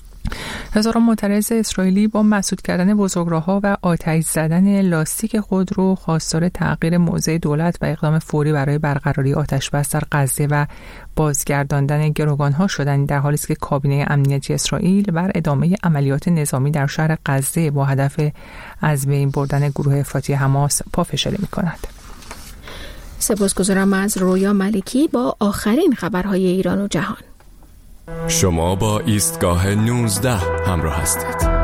هزاران معترض اسرائیلی با مسدود کردن بزرگراه‌ها و آتش زدن لاستیک خودرو خواستار تغییر موضع دولت و اقدام فوری برای برقراری آتش‌بس در غزه و بازگرداندن گروگان‌ها شدند، در حالی است که کابینه امنیتی اسرائیل بر ادامه عملیات نظامی در شهر غزه با هدف از بین بردن گروه افراطی حماس پافشاری می‌کند. سپاسگزارم از رویا ملکی با آخرین خبرهای ایران و جهان. شما با ایستگاه 19 همراه هستید.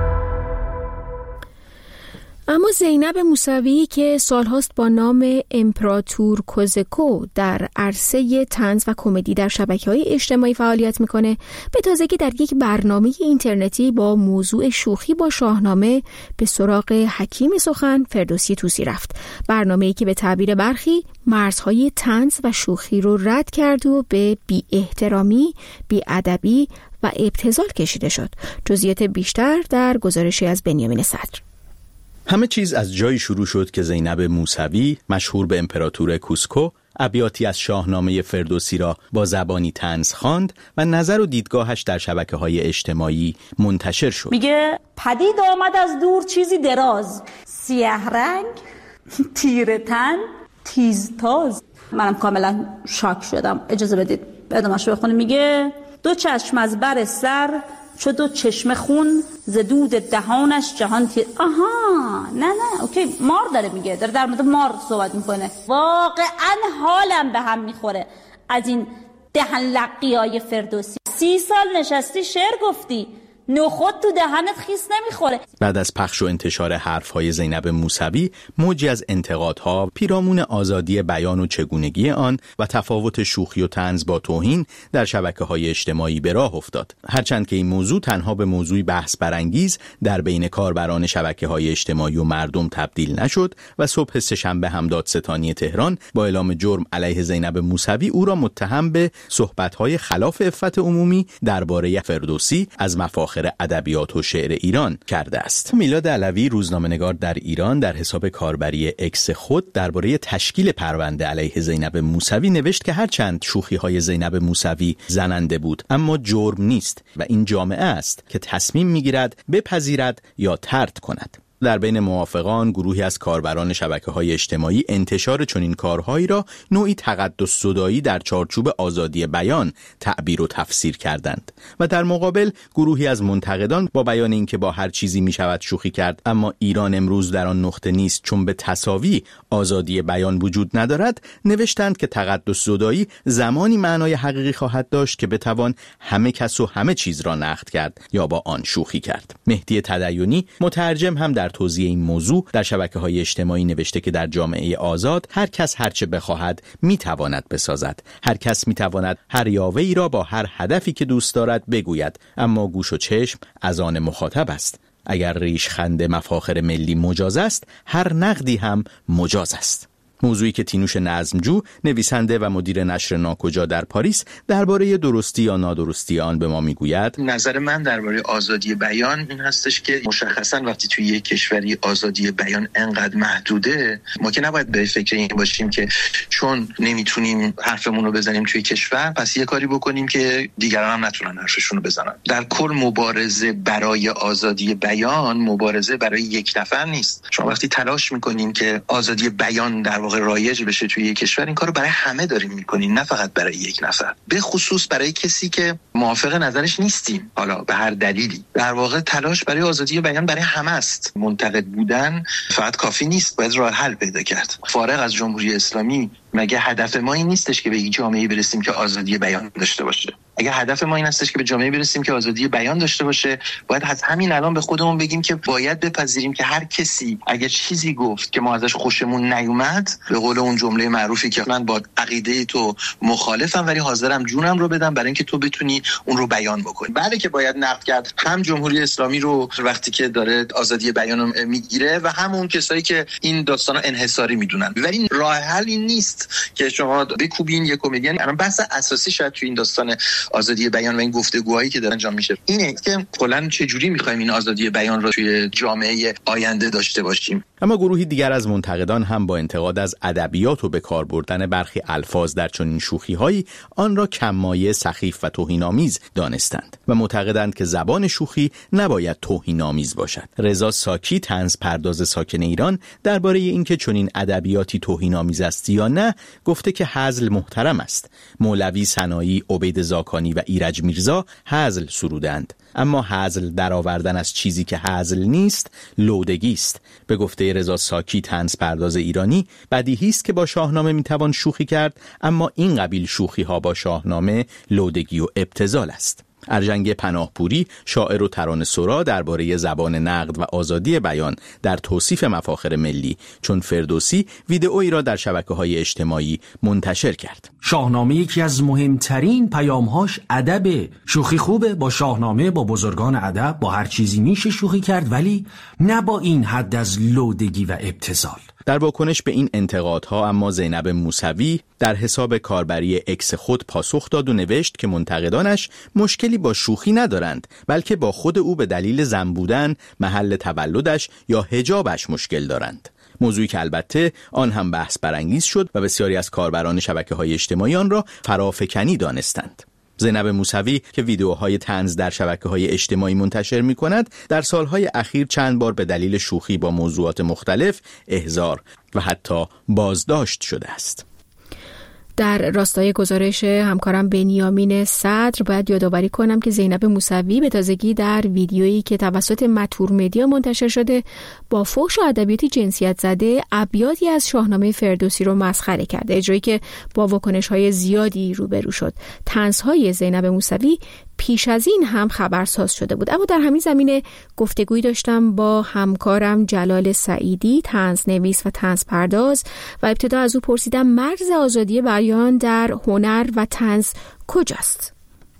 اما زینب موسوی که سالهاست با نام امپراتور کوزکو در عرصه طنز و کمدی در شبکه‌های اجتماعی فعالیت میکنه، به تازگی در یک برنامه اینترنتی با موضوع شوخی با شاهنامه به سراغ حکیم سخن فردوسی طوسی رفت. برنامه‌ای که به تعبیر برخی مرزهای طنز و شوخی رو رد کرد و به بی احترامی، بی ادبی و ابتذال کشیده شد. جزئیات بیشتر در گزارشی از بنیامین صدر. همه چیز از جایی شروع شد که زینب موسوی، مشهور به امپراتور کوزکو، ابیاتی از شاهنامه فردوسی را با زبانی طنز خواند و نظر و دیدگاهش در شبکه‌های اجتماعی منتشر شد. میگه پدید آمد از دور چیزی دراز، سیاه رنگ، تیره تن، تیزتاز. منم کاملا شاک شدم. اجازه بدید ادامه‌شو بخونیم. میگه 2 چشم از بر سر چو 2 چشم خون ز دود دهانش جهان آها نه اوکی، مار داره میگه، داره در مورد مار صحبت میکنه. واقعا حالم به هم میخوره از این دهن لقیای فردوسی. 30 سال نشستی شعر گفتی، نخود تو دهنت خیس نمیخوره. بعد از پخش و انتشار حرفهای زینب موسوی، موجی از انتقادها پیرامون آزادی بیان و چگونگی آن و تفاوت شوخی و طنز با توهین در شبکه‌های اجتماعی به راه افتاد. هرچند که این موضوع تنها به موضوعی بحث برانگیز در بین کاربران شبکه‌های اجتماعی و مردم تبدیل نشد و صبح سه‌شنبه هم دادستانی تهران با اعلام جرم علیه زینب موسوی او را متهم به صحبت‌های خلاف عفت عمومی درباره فردوسی از مفاخر مفاخر ادبیات و شعر ایران کرده است. میلاد علوی روزنامه‌نگار در ایران در حساب کاربری اکس خود درباره تشکیل پرونده علیه زینب موسوی نوشت که هرچند شوخی‌های زینب موسوی زننده بود اما جرم نیست و این جامعه است که تصمیم می‌گیرد بپذیرد یا طرد کند. در بین موافقان گروهی از کاربران شبکه‌های اجتماعی انتشار چنین کارهایی را نوعی تقدس زدایی در چارچوب آزادی بیان تعبیر و تفسیر کردند و در مقابل گروهی از منتقدان با بیان اینکه با هر چیزی می‌شود شوخی کرد اما ایران امروز در آن نقطه نیست چون به تساوی آزادی بیان وجود ندارد نوشتند که تقدس زدایی زمانی معنای حقیقی خواهد داشت که بتوان همه کس و همه چیز را نقد کرد یا با آن شوخی کرد. مهدی تدینی مترجم هم در توضیح این موضوع در شبکه‌های اجتماعی نوشته که در جامعه آزاد هر کس هر چه بخواهد میتواند بسازد. هر کس میتواند هر یاوه‌ای را با هر هدفی که دوست دارد بگوید، اما گوش و چشم از آن مخاطب است. اگر ریشخند مفاخر ملی مجاز است، هر نقدی هم مجاز است. موضوعی که تینوش نظمجو نویسنده و مدیر نشر ناکجا در پاریس درباره درستی یا نادرستی آن به ما میگوید. نظر من درباره آزادی بیان این هستش که مشخصا وقتی توی یک کشوری آزادی بیان انقدر محدوده، ما که نباید به فکر این باشیم که چون نمیتونیم حرفمون رو بزنیم توی کشور پس یه کاری بکنیم که دیگران هم نتونن حرفشون رو بزنن. در کل مبارزه برای آزادی بیان مبارزه برای یک نفر نیست. شما وقتی تلاش میکنیم که آزادی بیان در واقع رایج بشه توی یک کشور، این کارو برای همه داریم میکنیم، نه فقط برای یک نفر، به خصوص برای کسی که موافق نظرش نیستیم حالا به هر دلیلی. در واقع تلاش برای آزادی بیان برای همه است. منتقد بودن فقط کافی نیست، باید راه حل پیدا کرد. فارغ از جمهوری اسلامی مگه هدف ما این نیستش که به یک جامعه برسیم که آزادی بیان داشته باشه؟ اگه هدف ما این هستش که به جامعه برسیم که آزادی بیان داشته باشه، باید از همین الان به خودمون بگیم که باید بپذیریم که هر کسی اگه چیزی گفت که ما ازش خوشمون نیومد، به قول اون جمله معروفی که من با عقیده تو مخالفم ولی حاضرم جونم رو بدم برای اینکه تو بتونی اون رو بیان بکنی. بله که باید نقد کرد هم جمهوری اسلامی رو وقتی که داره آزادی بیان رو میگیره و هم اون کسایی که این داستانا انحصاری میدونن، ولی راه حل این نیست که شما بکوبین یک کمدین. الان بحث اساسی شاید تو این داستان آزادی بیان و این گفتگوهایی که داره انجام میشه اینه که کلاً چه جوری می‌خوایم این آزادی بیان رو توی جامعه آینده داشته باشیم. اما گروهی دیگر از منتقدان هم با انتقاد از ادبیات و به کار بردن برخی الفاظ در چنین شوخی‌هایی آن را کم‌مایه، سخیف و توهین‌آمیز دانستند و معتقدند که زبان شوخی نباید توهین‌آمیز باشد. رضا ساکی، طنز پرداز ساکن ایران، درباره اینکه چنین ادبیاتی توهین‌آمیز است یا نه گفته که هزل محترم است. مولوی، سنایی، عبید زاکانی و ایرج میرزا هزل سرودند، اما هزل درآوردن از چیزی که هزل نیست لودگی است. به گفته رضا ساکی، طنز پرداز ایرانی، بدیهی است که با شاهنامه میتوان شوخی کرد، اما این قبیل شوخی ها با شاهنامه لودگی و ابتذال است. ارجنگ پناهپوری، شاعر و ترانه‌سرا، درباره زبان نقد و آزادی بیان در توصیف مفاخر ملی چون فردوسی ویدئویی را در شبکه‌های اجتماعی منتشر کرد. شاهنامه یکی از مهمترین پیام‌هاش ادبه. شوخی خوبه، با شاهنامه، با بزرگان ادب، با هر چیزی میشه شوخی کرد، ولی نه با این حد از لودگی و ابتذال. در واکنش به این انتقادها اما زینب موسوی در حساب کاربری اکس خود پاسخ داد و نوشت که منتقدانش مشکلی با شوخی ندارند، بلکه با خود او به دلیل زن بودن، محل تولدش یا حجابش مشکل دارند. موضوعی که البته آن هم بحث برانگیز شد و بسیاری از کاربران شبکه‌های اجتماعی آن را فرافکنی دانستند. زینب موسوی که ویدیوهای طنز در شبکه‌های اجتماعی منتشر می‌کند، در سالهای اخیر چند بار به دلیل شوخی با موضوعات مختلف احضار و حتی بازداشت شده است. در راستای گزارش همکارم بنیامین صدر باید یادآوری کنم که زینب موسوی به تازگی در ویدیویی که توسط متور مدیا منتشر شده با فحش و ادبیات جنسیت زده ابیاتی از شاهنامه فردوسی رو مسخره کرده، اجرایی که با واکنش‌های زیادی روبرو شد. طنزهای زینب موسوی پیش از این هم خبرساز شده بود، اما در همین زمینه گفتگویی داشتم با همکارم جلال سعیدی، طنزنویس و طنز پرداز، و ابتدا از او پرسیدم مرز آزادی بیان در هنر و طنز کجاست؟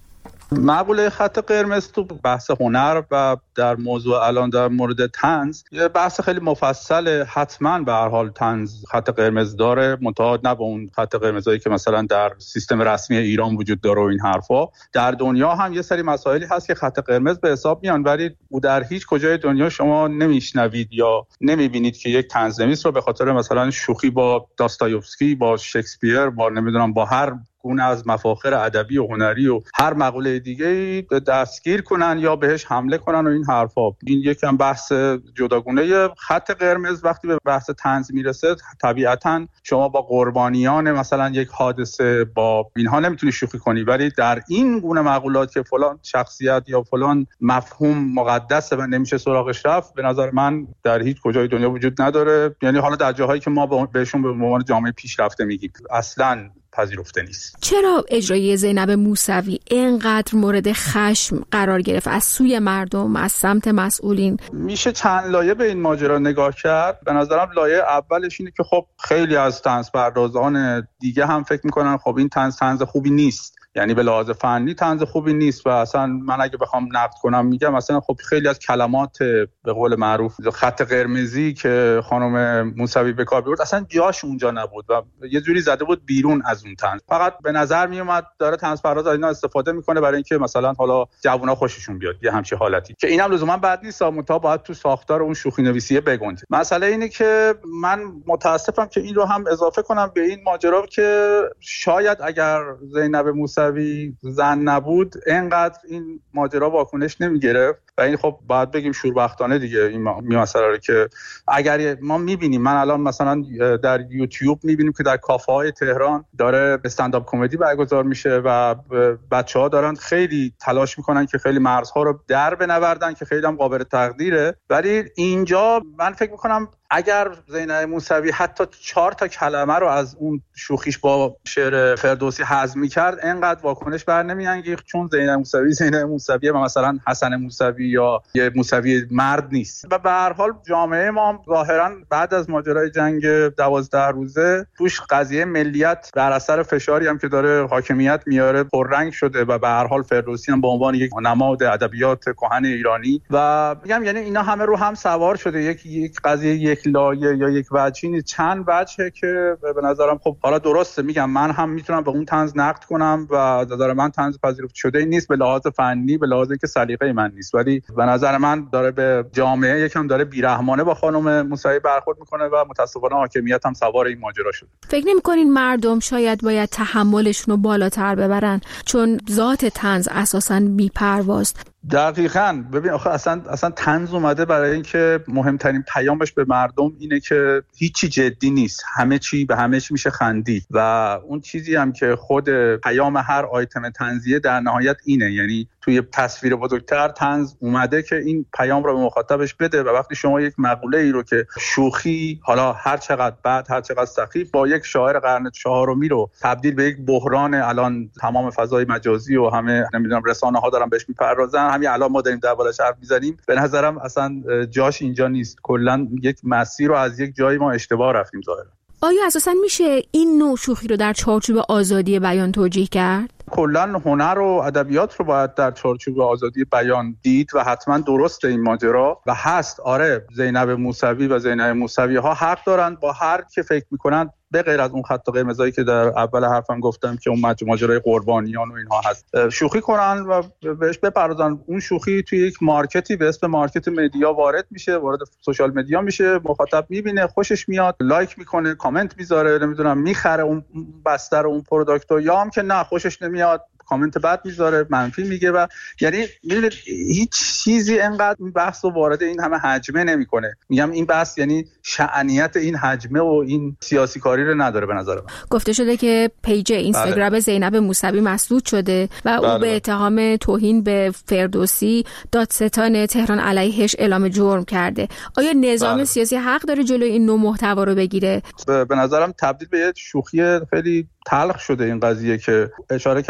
مقوله خط قرمز تو بحث هنر و در موضوع الان در مورد طنز یه بحث خیلی مفصله. حتما به هر حال طنز خط قرمز داره، منتها نه به اون خط قرمزایی که مثلا در سیستم رسمی ایران وجود داره و این حرفا. در دنیا هم یه سری مسائلی هست که خط قرمز به حساب میان، ولی در هیچ کجای دنیا شما نمیشنوید یا نمیبینید که یک طنزنویس رو به خاطر مثلا شوخی با داستایوفسکی، با شکسپیر، با نمیدونم با هر گونه از مفاخر ادبی و هنری و هر مقوله دیگه دستگیر کنن یا بهش حمله کنن و این حرفا. این یکم بحث جداگونه. خط قرمز وقتی به بحث طنز میرسه طبیعتاً شما با قربانیان مثلا یک حادثه با اینها نمیتونی شوخی کنی، ولی در این گونه مقولات که فلان شخصیت یا فلان مفهوم مقدسه و نمیشه سراغش رفت، به نظر من در هیچ کجای دنیا وجود نداره. یعنی حالا در جاهایی که ما بهشون به عنوان جامعه پیشرفته میگیم اصلاً پذیرفته نیست. چرا اجرای زینب موسوی اینقدر مورد خشم قرار گرفت از سوی مردم، از سمت مسئولین؟ میشه چند لایه به این ماجرا نگاه کرد. به نظرم لایه اولش اینه که خب خیلی از طنزپردازان دیگه هم فکر میکنن خب این طنز خوبی نیست، یعنی به لحاظ فنی طنز خوبی نیست و اصلا من اگه بخوام نقد کنم میگم مثلا خب خیلی از کلمات به قول معروف خط قرمزی که خانم موسوی به کار برد اصلا جاش اونجا نبود و یه جوری زده بود بیرون از اون طنز. فقط به نظر میومد داره طنزپرداز اینا استفاده میکنه برای اینکه مثلا حالا جوونا خوششون بیاد، یه همچین حالتی که اینم لزوما بد نیست، منتها باید تو ساختار اون شوخی نویسیه بگنجه. مسئله اینه که من متاسفم که این رو هم اضافه کنم به این ماجرا که شاید اگر زینب موسوی زن نبود اینقدر این ماجرا واکنش نمیگرفت و این خب باید بگیم شوربختانه دیگه این مسئله رو که اگر ما میبینیم، من الان مثلا در یوتیوب میبینیم که در کافه‌های تهران داره استندآپ کمدی برگزار میشه و بچه‌ها دارن خیلی تلاش میکنن که خیلی مرزها رو در بنوردن که خیلی هم قابل تقدیره، ولی اینجا من فکر میکنم اگر زینب موسوی حتی 4 تا کلمه رو از اون شوخیش با شعر فردوسی حذف می‌کرد اینقدر واکنش بر نمی‌انگیخت، چون زینب موسوی و مثلا حسن موسوی یا یه موسوی مرد نیست. و به هر حال جامعه ما هم ظاهرا بعد از ماجرای جنگ 12 روزه توش قضیه ملیت در اثر فشاری هم که داره حاکمیت میاره پررنگ شده و به هر حال فردوسی هم به عنوان یک نماد ادبیات کهن ایرانی و میگم یعنی اینا همه رو هم سوار شده. یک قضیه یک لایه یا یک وجهی چند وجهه که به نظرم خب حالا درسته، میگم من هم میتونم به اون طنز نقد کنم و نظر من طنز پذیرفته شده نیست به لحاظ فنی، به لحاظ اینکه سلیقه من نیست، ولی به نظر من داره به جامعه یکم داره بیرحمانه با خانم موسوی برخورد میکنه و متاسفانه حاکمیت هم سوار این ماجرا شده. فکر نمی‌کنین مردم شاید باید تحملشون رو بالاتر ببرن چون ذات طنز اساساً بی‌پرواست؟ دقیقاً. ببین آخه اصلا طنز اومده برای اینکه مهمترین پیامش به مردم اینه که هیچی جدی نیست، همه چی به همه چی میشه خندید و اون چیزی هم که خود پیام هر آیتم طنزیه در نهایت اینه، یعنی توی تصویر بزرگتر طنز اومده که این پیام رو به مخاطبش بده و وقتی شما یک مقوله ای رو که شوخی حالا هر چقدر بد هر چقدر سخیف با یک شاعر قرن 4 رو تبدیل به یک بحران الان تمام فضای مجازی و همه نمیدونم رسانه‌ها دارن بهش میپردازن، همین الان ما داریم دربارش حرف میزنیم، به نظرم اصلا جاش اینجا نیست. کلا یک مسیر رو از یک جایی ما اشتباه رفتیم ظاهرا. آیا اساساً میشه این نوع شوخی رو در چارچوب آزادی بیان توجیه کرد؟ کلا هنر و ادبیات رو باید در چارچوب آزادی بیان دید و حتما درسته این ماجرا و هست. آره زینب موسوی و زینب موسوی ها حق دارن با هر که فکر میکنن به غیر از اون خط قرمزایی که در اول حرفم گفتم که اون ماجرای قربانیان و اینها هست شوخی کنن و بهش بپردازن. اون شوخی توی یک مارکتی به اسم مارکت مدیا وارد میشه، وارد سوشال مدیا میشه، مخاطب میبینه، خوشش میاد، لایک میکنه، کامنت میذاره، نمیدونم میخره اون بستر اون پروداکتو، یا هم که نه خوشش نمیاد کامنت بد میذاره، منفی میگه و یعنی میدونید هیچ چیزی انقدر این بحث رو وارد این همه حجمه نمیکنه. میگم این بحث یعنی شأنیت این حجمه و این سیاسی کاری رو نداره. به نظر من گفته شده که پیج اینستاگرام زینب موسوی مسدود شده و او به اتهام توهین به فردوسی دادستان تهران علیهش اعلام جرم کرده. آیا نظام سیاسی حق داره جلوی این نوع محتوا رو بگیره؟ به نظرم تبدیل به یه شوخی خیلی تلخ شده این قضیه که اشاره کردم.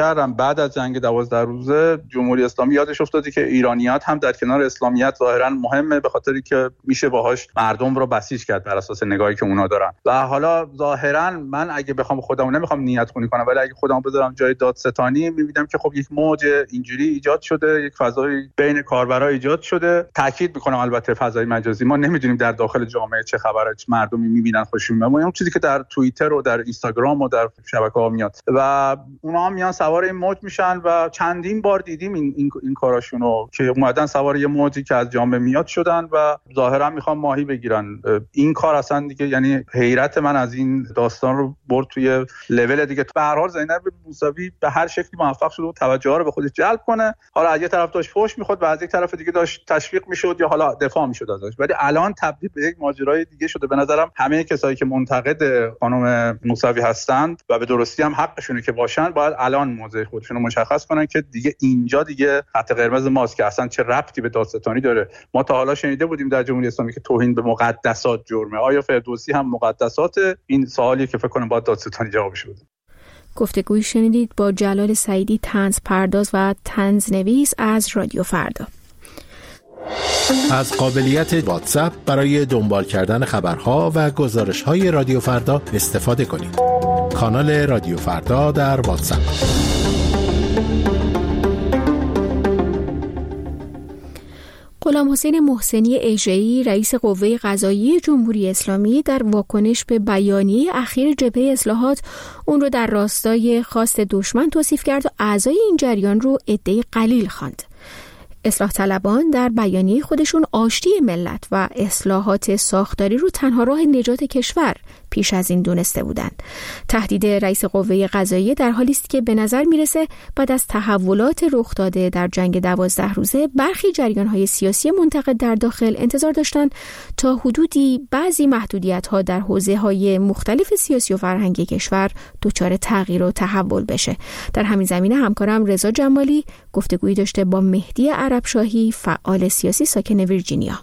بعد از جنگ 12 روزه جمهوری اسلامی یادش افتادی که ایرانیات هم در کنار اسلامیت ظاهرا مهمه، به خاطری که میشه باهاش مردم رو بسیج کرد بر اساس نگاهی که اونا دارن. و حالا ظاهرا من اگه بخوام خودمو نمیخوام نیت خونی کنم، ولی اگه خودمو بذارم جای دادستانی میبینم که خب یک موج اینجوری ایجاد شده، یک فضای بین کاربرا ایجاد شده. تاکید میکنم البته فضای مجازی، ما نمیدونیم در داخل جامعه چه خبره، چه مردمی میبینن خوششون میاد. ما اون چیزی که در توییتر و در اینستاگرام و در شبکه‌ها میاد و اونا هم میان سوار این موج میشن و چندین بار دیدیم این کاراشونو که اومدن سوار یه موجی که از جامعه میاد شدن و ظاهرا میخوان ماهی بگیرن. این کار اصلا دیگه، یعنی حیرت من از این داستان رو برد توی لول دیگه. به هر حال زینب موسوی به هر شکلی موفق شد و توجه ها رو به خودش جلب کنه. حالا از یه طرف داشت فحش میخورد و از یک طرف دیگه داشت تشویق میشد یا حالا دفاع میشد ازش، ولی الان تبدیل به یک ماجرای دیگه شده. به نظرم همه کسایی که منتقد خانم موسوی هستند و به درستی هم حقشونه که باشن، باید الان موضع خودشون رو مشخص کنن که دیگه اینجا دیگه خط قرمز ماست که اصلا چه ربطی به دادستانی داره. ما تا حالا شنیده بودیم در جمهوری اسلامی که توهین به مقدسات جرمه. آیا فردوسی هم مقدسات؟ این سوالی که فکر کنم باید دادستانی جوابش بده. گفتگوی شنیدید با جلال سعیدی، طنز پرداز و طنزنویس از رادیو فردا. از قابلیت واتساپ برای دنبال کردن خبرها و گزارش‌های رادیو فردا استفاده کنید. کانال رادیو فردا در واتساپ. غلام حسین محسنی اژه‌ای، رئیس قوه قضاییه جمهوری اسلامی، در واکنش به بیانیه اخیر جبهه اصلاحات اون رو در راستای خواست دشمن توصیف کرد و اعضای این جریان رو عده قلیل خواند. اصلاح طلبان در بیانیه خودشون آشتی ملت و اصلاحات ساختاری رو تنها راه نجات کشور پیش از این دونسته بودند. تهدید رئیس قوه قضاییه در حالی است که به نظر میرسه بعد از تحولات رخ داده در جنگ 12 روزه برخی جریان‌های سیاسی منتقد در داخل انتظار داشتند تا حدودی بعضی محدودیت‌ها در حوزه‌های مختلف سیاسی و فرهنگی کشور دچار تغییر و تحول بشه. در همین زمینه همکارم رضا جمالی گفتگویی داشته با مهدی عربشاهی، فعال سیاسی ساکن ویرجینیا.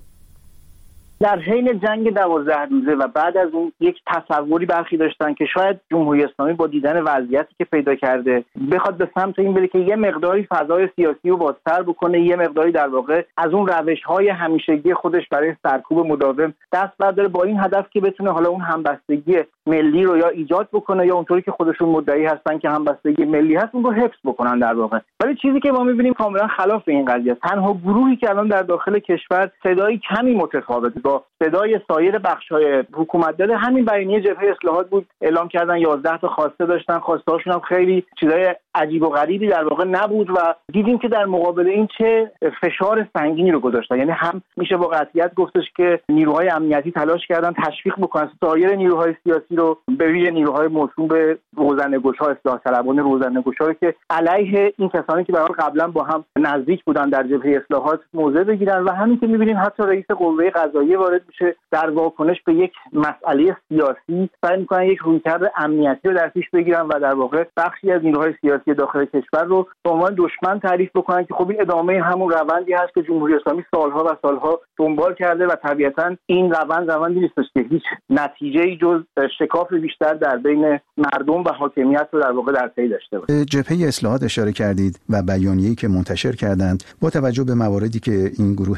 در حین جنگ 12 روزه و بعد از اون یک تصوری برخی داشتن که شاید جمهوری اسلامی با دیدن وضعیتی که پیدا کرده بخواد به سمت این بره که یه مقداری فضای سیاسی رو بازتر بکنه، یه مقداری در واقع از اون روش‌های همیشگی خودش برای سرکوب مداوم دست برداره، با این هدف که بتونه حالا اون همبستگی ملی رو یا ایجاد بکنه یا اونطوری که خودشون مدعی هستن که همبستگی ملی هست اون رو حفظ بکنن در واقع. ولی چیزی که ما می‌بینیم کاملا خلاف این قضیه است. تنها گروهی که الان در داخل کشور صدایی کمی متفاوت با صدای سایر بخش‌های حکومت داره همین بیانیه جبهه اصلاحات بود. اعلام کردن 11 تا خواسته داشتن، خواسته‌هاشون هم خیلی چیزای عجیب و غریبی در واقع نبود و دیدیم که در مقابل این چه فشار سنگینی رو گذاشتن. یعنی هم میشه با قطعیت گفتش که نیروهای امنیتی تلاش کردن تشویق بکنن سایر نیروهای سیاسی رو، به ویژه نیروهای موسوم به روزنه‌گشا، اصلاح طلبان روزنه‌گشا که علیه این کسانی که به حال قبلا با هم نزدیک بودن در جبهه اصلاحات موضع بگیرن. و همین که می‌بینیم حتی رئیس قوه قضاییه وارد میشه در واکنش به یک مسئله سیاسی، سعی می‌کنن یک رویکرد امنیتی رو در پیش بگیرن و در واقع بخشی از نیروهای سیاسی داخل کشور رو به عنوان دشمن تعریف بکنن که خب این ادامه همون روندی هست که جمهوری اسلامی سالها و سالها دنبال کرده و طبیعتاً این روندی نیستش که هیچ نتیجه‌ای جز شکاف بیشتر در بین مردم و حاکمیت رو در واقع در پی داشته باشه. جبهه اصلاحات اشاره کردید و بیانیه‌ای که منتشر کردند با توجه به مواردی که این گروه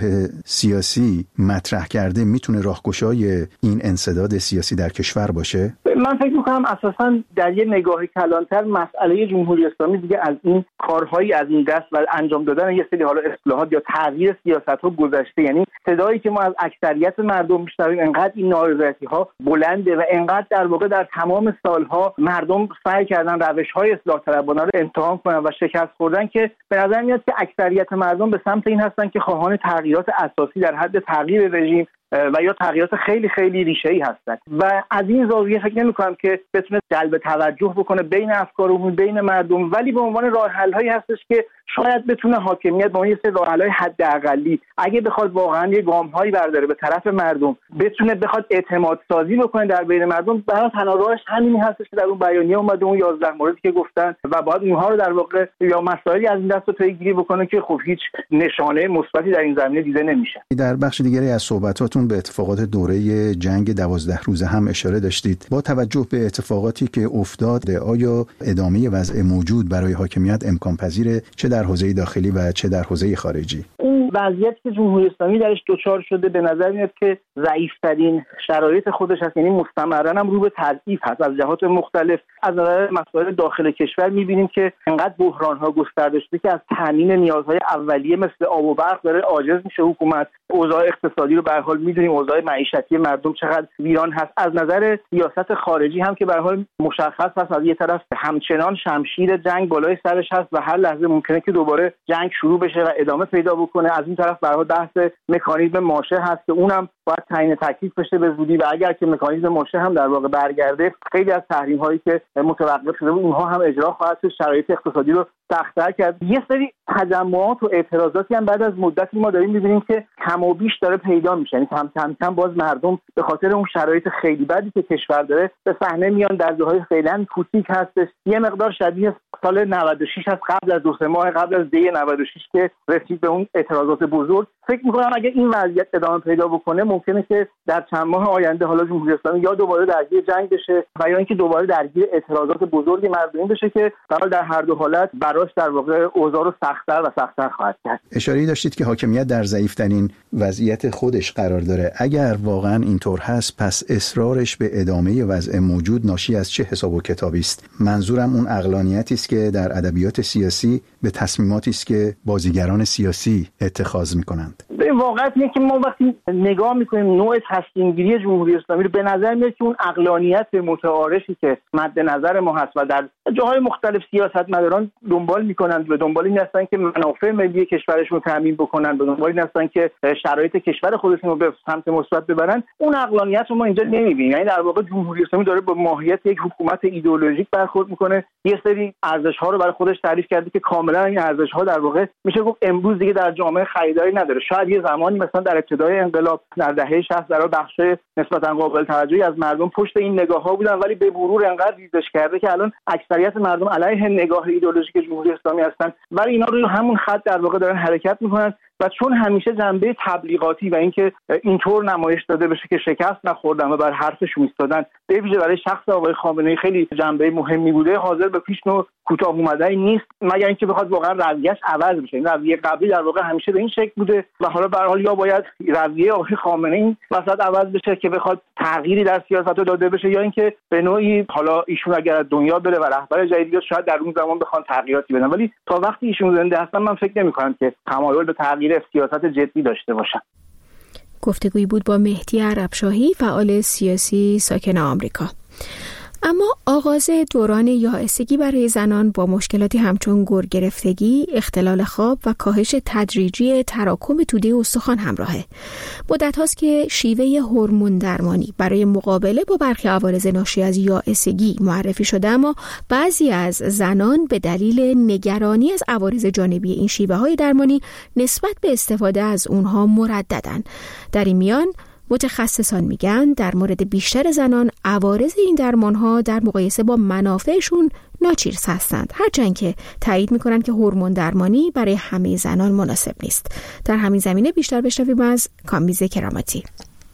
سیاسی مطرح کرده میتونه راهگشای این انسداد سیاسی در کشور باشه؟ من فکر می‌کنم اساساً در یه نگاهی کلانتر مسئله جمهوری اسلامی دیگه از این کارهایی از این دست و انجام دادن یه سری حالا اصلاحات یا تغییر سیاست‌ها گذشته. یعنی صدایی که ما از اکثریت مردم میشنویم انقدر این نارضایتی‌ها بلنده و انقدر در واقع در تمام سالها مردم سعی کردن روش‌های اصلاح طلبانه رو امتحان کنن و شکست خوردن که به نظر میاد که اکثریت مردم به سمت این هستن که خواهان تغییرات اساسی در حد تغییر رژیم و یا تغییرات خیلی خیلی ریشه‌ای هستن و از این زاویه فکر نمی‌کنم که بتونه جلب توجه بکنه بین افکار عمومی بین مردم، ولی به عنوان راه حل‌هایی هستش که شاید بتونه حاکمیت با این سری راه حل‌های حداقلی اگه بخواد واقعا یه گام‌هایی برداره به طرف مردم، بتونه بخواد اعتماد سازی بکنه در بین مردم، برای تنها راهش همینی هستش که در اون بیانیه اومده، اون 11 موردی که گفتن و باید اونها رو در واقع یا مسائلی از این دست پیگیری بکنه که خب هیچ نشانه مثبتی در این زمینه دیده نمیشه. در بخش دیگری از صحبتاتون خودتون به اتفاقات دوره جنگ 12 روزه هم اشاره داشتید. با توجه به اتفاقاتی که افتاد، آیا ادامه وضع موجود برای حاکمیت امکان پذیره، چه در حوزه داخلی و چه در حوزه خارجی؟ این وضعیتی که جمهوری اسلامی درش دچار شده به نظر میاد که ضعیف‌ترین شرایط خودش هست، یعنی مستمرا هم رو به تضعیف هست از جهات مختلف. از نظر مسائل داخل کشور می‌بینیم که انقدر بحران‌ها گسترده شده که از تامین نیازهای اولیه مثل آب و برق داره عاجز میشه حکومت. اوضاع اقتصادی رو به هر حال می‌دونیم، اوضاع معیشتی مردم چقدر ویران هست. از نظر سیاست خارجی هم که به هر حال مشخص هست، از یه طرف همچنان شمشیر جنگ بالای سرش هست و هر لحظه ممکنه که دوباره جنگ شروع بشه و ادامه پیدا بکنه. از این طرف به هر حال بحث مکانیزم ماشه هست که اونم باید تعیین تکلیف بشه به زودی و اگر که مکانیزم ماشه هم در واقع برگرده، خیلی از تحریم‌هایی که متوقف شده بود اونها هم اجرا خواهد شد، شرایط اقتصادی رو سخت‌تر کرد. یه سری تجمعات و اعتراضاتی هم بعد از مدتی ما داریم می‌بینیم که کم و بیش داره پیدا میشه، یعنی کم باز مردم به خاطر اون شرایط خیلی بدی که کشور داره به صحنه میان. درزهای فعلا کوچیک هستش، یه مقدار شبیه سال 96 هست، قبل از 2 ماه قبل از دی 96 که رسید به اون اعتراضات بزرگ. فکر می‌کنم اگه این وضعیت ادامه پیدا بکنه ممکنه که در چند ماه آینده حالا جمهوری اسلامی یا دوباره درگیر جنگ بشه و یا اینکه دوباره درگیر اعتراضات بزرگ مردمی بشه که در هر دو حالت براش در واقع اوضاع رو سخت‌تر و سخت‌تر خواهد کرد. اشاره‌ای داشتید که حاکمیت در ضعیف‌ترین وضعیت خودش قرار داره. اگر واقعا اینطور هست، پس اصرارش به ادامه وضع موجود ناشی از چه حساب و کتابی است؟ منظورم اون عقلانیتی است که در ادبیات سیاسی به تصمیماتی است که بازیگران سیاسی اتخاذ می‌کنند. به واقعیت اینه که ما وقتی نگاه می‌کنیم نوع تصمیم‌گیری جمهوری اسلامی رو، به نظر میاد که اون عقلانیت متعارفی که مد نظر ما هست و در جاهای مختلف سیاستمداران دنبال می‌کنند، به دنبال این هستن که منافع ملی کشورشون رو تامین بکنن، به دنبال این هستن که شرایط کشور خودشون رو به سمت مثبت ببرن، اون عقلانیت رو ما اینجا نمی‌بینیم. یعنی در واقع جمهوری اسلامی داره با ماهیت یک حکومت ایدئولوژیک برخورد می‌کنه، یه سری ارزش‌ها رو برای خودش تعریف کرده که کاملا این ارزش‌ها در واقع میشه گفت امروز دیگه در جامعه خریداری نداره. شاید یه زمانی مثلا در ابتدای انقلاب در دهه 60 در بخش نسبتا قابل توجهی از مردم پشت این نگاه‌ها بودن، ولی به مرور انقدر ریزش کرده که الان اکثریت مردم علیه نگاه ایدئولوژیک جمهوری اسلامی هستن، ولی اینا رو همون خط در واقع دارن حرکت می‌کنن و چون همیشه جنبه تبلیغاتی و اینکه اینطور نمایش داده بشه که شکست نخوردن و بر حرفش ایستادن، به ویژه برای شخص آقای خامنه‌ای خیلی جنبه مهمی بوده، حاضر به پیش نو کوتاه اومدنی نیست مگر اینکه بخواد واقعا رویه‌اش عوض بشه. این رویه قبلی در واقع همیشه به این شکل بوده و حالا به هر حال یا باید رویه آقای خامنه‌ای وسط عوض بشه که بخواد تغییری در سیاست داده بشه، یا اینکه به نوعی حالا ایشون اگر از دنیا بره و رهبر جدیدی بیاد شاید در اون زمان بخوان تغییراتی بدن، ولی تا وقتی ایشون زنده هستن من فکر نمی‌کنم که تمایل به تغییر سیاست جدی داشته باشن. گفتگویی بود با مهدی عربشاهی، فعال سیاسی ساکن آمریکا. اما آغاز دوران یائسگی برای زنان با مشکلاتی همچون گرگرفتگی، اختلال خواب و کاهش تدریجی تراکم توده استخوان همراهه. مدت هاست که شیوه هورمون درمانی برای مقابله با برخی عوارض ناشی از یائسگی معرفی شده، اما بعضی از زنان به دلیل نگرانی از عوارض جانبی این شیوه های درمانی نسبت به استفاده از اونها مرددن. در این میان متخصصان میگن در مورد بیشتر زنان عوارض این درمانها در مقایسه با منافعشون ناچیز هستند، هرچند که تایید میکنن که هورمون درمانی برای همه زنان مناسب نیست. در همین زمینه بیشتر بشنویم از کامبیز کرامتی.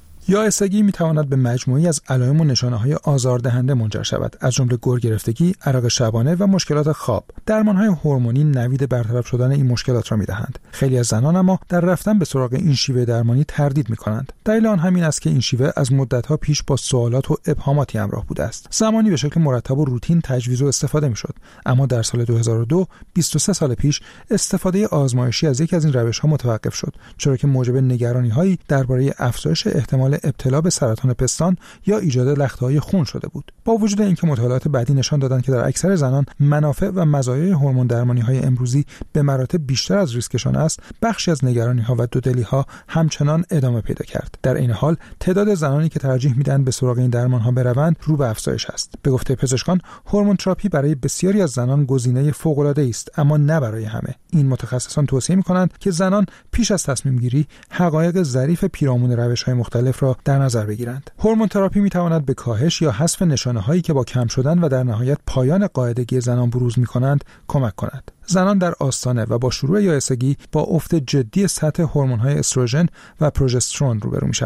یائسگی میتواند به مجموعی از علائم و نشانه‌های آزاردهنده منجر شود، از جمله گرگرفتگی، عرق شبانه و مشکلات خواب. درمان‌های هورمونی نوید برطرف شدن این مشکلات را می‌دهند. خیلی از زنان اما در رفتن به سراغ این شیوه درمانی تردید می‌کنند. دلیل آن همین است که این شیوه از مدت‌ها پیش با سوالات و ابهاماتی همراه بوده است. زمانی به شکل مرتب و روتین تجویز و استفاده می‌شد، اما در سال 2002، 23 سال پیش، استفاده آزمایشی از یک از این روش‌ها متوقف شد، چرا که موجب نگرانی‌هایی درباره افزایش احتمال ابتلا به سرطان پستان یا ایجاد لخته‌های خون شده بود. با وجود اینکه مطالعات بعدی نشان دادند که در اکثر زنان منافع و مزایای هورمون درمانی‌های امروزی به مراتب بیشتر از ریسکشان است، بخشی از نگرانی‌ها و دودلی‌ها همچنان ادامه پیدا کرد. در این حال تعداد زنانی که ترجیح میدن به سراغ این درمان‌ها بروند رو به افزایش است. به گفته پزشکان، هورمون تراپی برای بسیاری از زنان گزینه فوق‌العاده‌ای است، اما نه برای همه. این متخصصان توصیه می‌کنند که زنان پیش از تصمیم گیری حقایق ظریف پیرامون روش‌های مختلف را در نظر بگیرند. هورمون تراپی می‌تواند به کاهش یا حذف نشانه‌هایی که با کم شدن و در نهایت پایان قاعدگی زنان بروز می‌کنند کمک کند. زنان در آستانه و با شروع یائسگی با افت جدی سطح هورمون‌های استروژن و پروژسترون روبرو می‌شوند.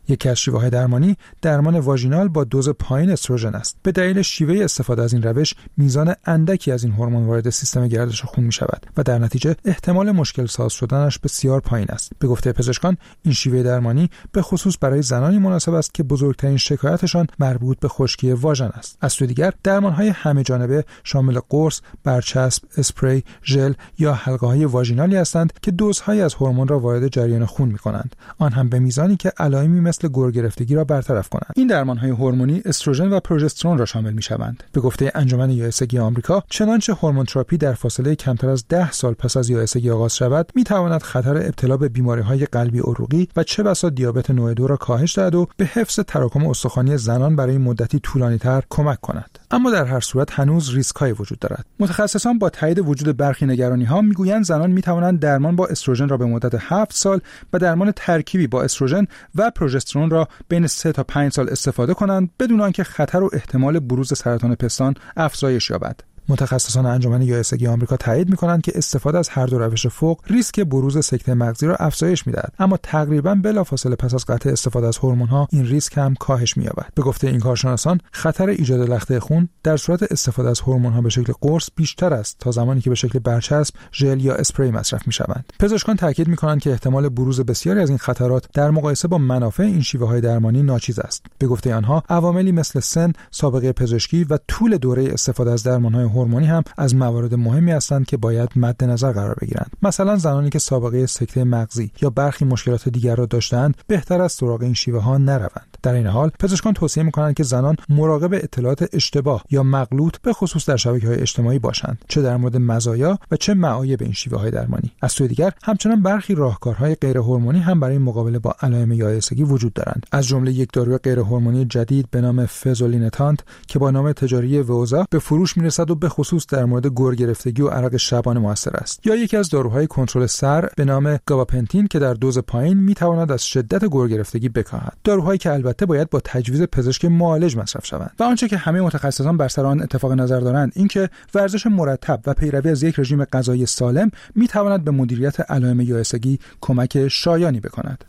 یکی از شیوه‌های درمانی درمان واژینال با دوز پایین استروژن است. به دلیل شیوه استفاده از این روش میزان اندکی از این هورمون وارد سیستم گردش خون می‌شود و در نتیجه احتمال مشکل ساز شدنش بسیار پایین است. به گفته پزشکان این شیوه درمانی به خصوص برای زنانی مناسب است که بزرگترین شکایتشان مربوط به خشکی واژن است. از سوی دیگر درمان‌های همه جانبه شامل قرص، برچسب، اسپری، ژل یا حلقه‌های واژینالی هستند که دوزهایی از هورمون را وارد جریان خون می‌کنند، آن هم به میزانی که علائمی مثل گرگرفتگی را برطرف کنند. این درمان‌های هورمونی استروژن و پروژسترون را شامل می‌شوند. به گفته انجمن یائسگی آمریکا، چنانچه هورمون تراپی در فاصله کمتر از 10 سال پس از یائسگی آغاز شود، می‌تواند خطر ابتلا به بیماری‌های قلبی عروقی و چه بسا دیابت نوع 2 را کاهش دهد و به حفظ تراکم استخوانی زنان برای مدتی طولانی‌تر کمک کند. اما در هر صورت هنوز ریسک‌هایی وجود دارد. متخصصان با تایید وجود برخی نگرانی‌ها می‌گویند زنان می‌توانند درمان با استروژن را به مدت 7 سال و درمان ترکیبی با استروژن و پروژسترون را بین 3 تا 5 سال استفاده کنند بدون آنکه خطر و احتمال بروز سرطان پستان افزایش یابد. متخصصان انجمن یائسگی آمریکا تایید می‌کنند که استفاده از هر دو روش فوق ریسک بروز سکته مغزی را افزایش می‌دهد، اما تقریباً بلافاصله پس از قطع استفاده از هورمون‌ها این ریسک هم کاهش می‌یابد. به گفته این کارشناسان خطر ایجاد لخته خون در صورت استفاده از هورمون‌ها به شکل قرص بیشتر است تا زمانی که به شکل برچسب، ژل یا اسپری مصرف می‌شوند. پزشکان تاکید می‌کنند که احتمال بروز بسیاری از این خطرات در مقایسه با منافع این شیوه‌های درمانی ناچیز است. به گفته آنها عواملی مثل سن، سابقه پزشکی و طول دوره استفاده از درمان‌های هورمونی هم از موارد مهمی هستند که باید مد نظر قرار بگیرند. مثلا زنانی که سابقه سکته مغزی یا برخی مشکلات دیگر را داشتند بهتر است سراغ این شیوه‌ها نروند. در این حال پزشکان توصیه می‌کنند که زنان مراقب اطلاعات اشتباه یا مغلوط به خصوص در شبکه‌های اجتماعی باشند، چه در مورد مزایا و چه معایب این شیوه‌های درمانی. از سوی دیگر همچنان برخی راهکارهای غیر هورمونی هم برای مقابله با علائم یائسگی وجود دارند، از جمله یک داروی غیر هورمونی جدید به نام فزولینتانت که با نام تجاری ووزا به فروش می‌رسد و به خصوص در مورد گرگرفتگی و عرق شبانه موثر است، یا یکی از داروهای کنترل سر به نام گاباپنتین که در دوز پایین می‌تواند از شدت گرگرفتگی بکاهد. داروهایی که البته باید با تجویز پزشک معالج مصرف شوند. و آنچه که همه متخصصان بر سر آن اتفاق نظر دارند اینکه ورزش مرتب و پیروی از یک رژیم غذایی سالم می‌تواند به مدیریت علائم یائسگی کمک شایانی بکند.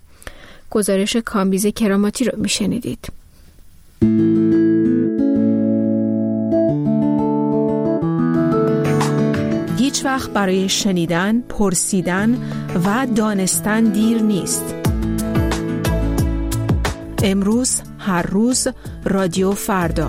گزارش کامبیز کراماتی رو میشنیدید. هیچ وقت برای شنیدن، پرسیدن و دانستن دیر نیست. امروز، هر روز، رادیو فردا.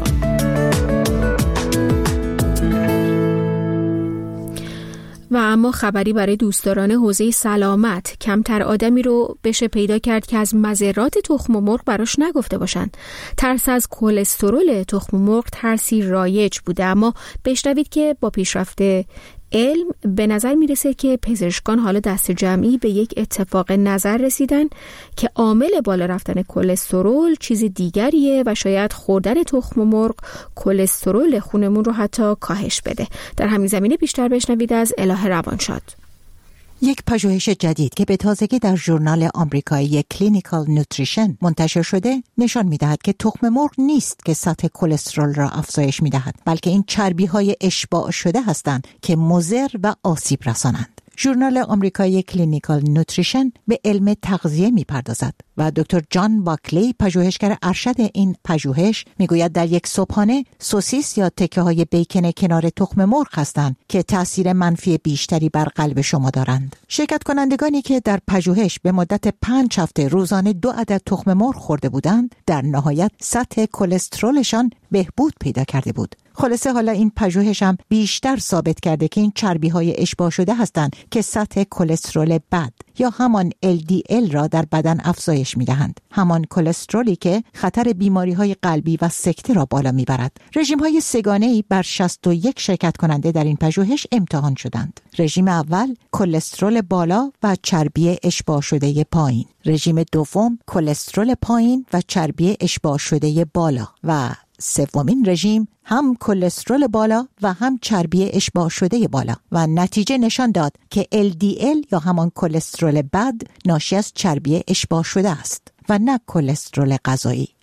و اما خبری برای دوستداران حوزه سلامت، کمتر آدمی رو بشه پیدا کرد که از مضرات تخم مرغ براش نگفته باشن. ترس از کلسترول تخم مرغ ترسی رایج بوده، اما بشنوید که با پیشرفت علم به نظر میرسه که پزشکان حالا دست جمعی به یک اتفاق نظر رسیدن که عامل بالا رفتن کلسترول چیز دیگریه و شاید خوردن تخم مرغ کلسترول خونمون رو حتی کاهش بده. در همین زمینه بیشتر بشنوید از الهه روانشاد. یک پژوهش جدید که به تازگی در ژورنال آمریکایی کلینیکال نوتریشن منتشر شده نشان می‌دهد که تخم مرغ نیست که سطح کلسترول را افزایش می‌دهد، بلکه این چربی‌های اشباع شده هستند که مضر و آسیب رسانند. ژورنال آمریکایی کلینیکال نوتریشن به علم تغذیه می‌پردازد و دکتر جان باکلی پژوهشگر ارشد این پژوهش میگوید در یک صبحانه سوسیس یا تکه‌های بیکن کنار تخم مرغ هستند که تأثیر منفی بیشتری بر قلب شما دارند. شرکت کنندگانی که در پژوهش به مدت 5 هفته روزانه 2 عدد تخم مرغ خورده بودند در نهایت سطح کلسترولشان بهبود پیدا کرده بود. خلاصه حالا این پژوهش هم بیشتر ثابت کرده که این چربی‌های اشباع شده هستند که سطح کلسترول بد یا همان LDL را در بدن افزایش می‌دهند، همان کلسترولی که خطر بیماری‌های قلبی و سکته را بالا می‌برد. رژیم‌های سه‌گانه‌ای بر 61 شرکت کننده در این پژوهش امتحان شدند. رژیم اول کلسترول بالا و چربی اشباع شده پایین. رژیم دوم کلسترول پایین و چربی اشباع شده بالا و سومین رژیم هم کلسترول بالا و هم چربی اشباع شده بالا و نتیجه نشان داد که LDL یا همان کلسترول بد ناشی از چربی اشباع شده است و نه کلسترول غذایی.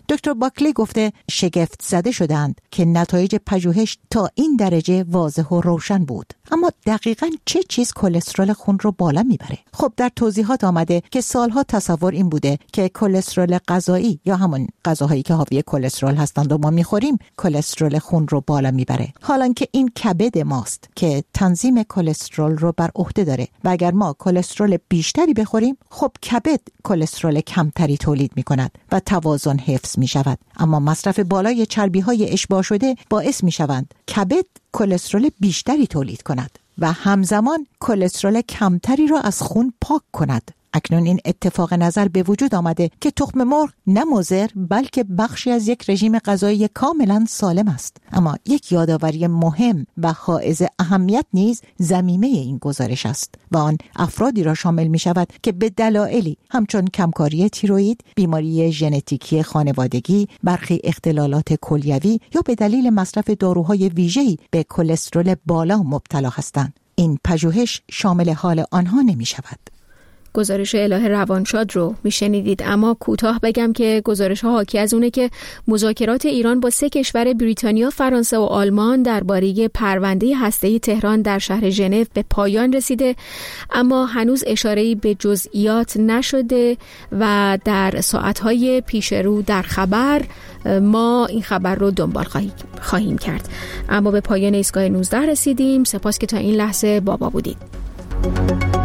دکتر باکلی گفته شگفت زده شدند که نتایج پژوهش تا این درجه واضح و روشن بود. اما دقیقاً چه چیز کلسترول خون رو بالا میبره؟ خب در توضیحات آمده که سالها تصور این بوده که کلسترول غذایی یا همون غذاهایی که حاوی کلسترول هستند و ما میخوریم کلسترول خون رو بالا میبره، حالا که این کبد ماست که تنظیم کلسترول رو بر عهده داره و اگر ما کلسترول بیشتری بخوریم خب کبد کلسترول کمتری تولید میکند و توازن حفظ میشود. اما مصرف بالای چربی‌های اشباع شده باعث میشوند کبد کلسترول بیشتری تولید کند و همزمان کلسترول کمتری را از خون پاک کند. اکنون این اتفاق نظر به وجود آمده که تخم مرغ نه مضر بلکه بخشی از یک رژیم غذایی کاملا سالم است. اما یک یادآوری مهم و حائز اهمیت نیز ضمیمه این گزارش است و آن افرادی را شامل می شود که به دلایلی همچون کمکاری تیروئید، بیماری ژنتیکی خانوادگی، برخی اختلالات کلیوی یا به دلیل مصرف داروهای ویژه‌ای به کلسترول بالا مبتلا هستند. این پژوهش شامل حال آنها نمی شود. گزارش اله روانشاد رو میشنیدید، اما کوتاه بگم که گزارش ها حاکی از اونه که مذاکرات ایران با 3 کشور بریتانیا، فرانسه و آلمان درباره پرونده هسته‌ای تهران در شهر ژنو به پایان رسیده، اما هنوز اشاره‌ای به جزئیات نشده و در ساعت‌های پیش رو در خبر ما این خبر رو دنبال خواهیم کرد. اما به پایان ایستگاه 19 رسیدیم. سپاس که تا این لحظه با ما بودید.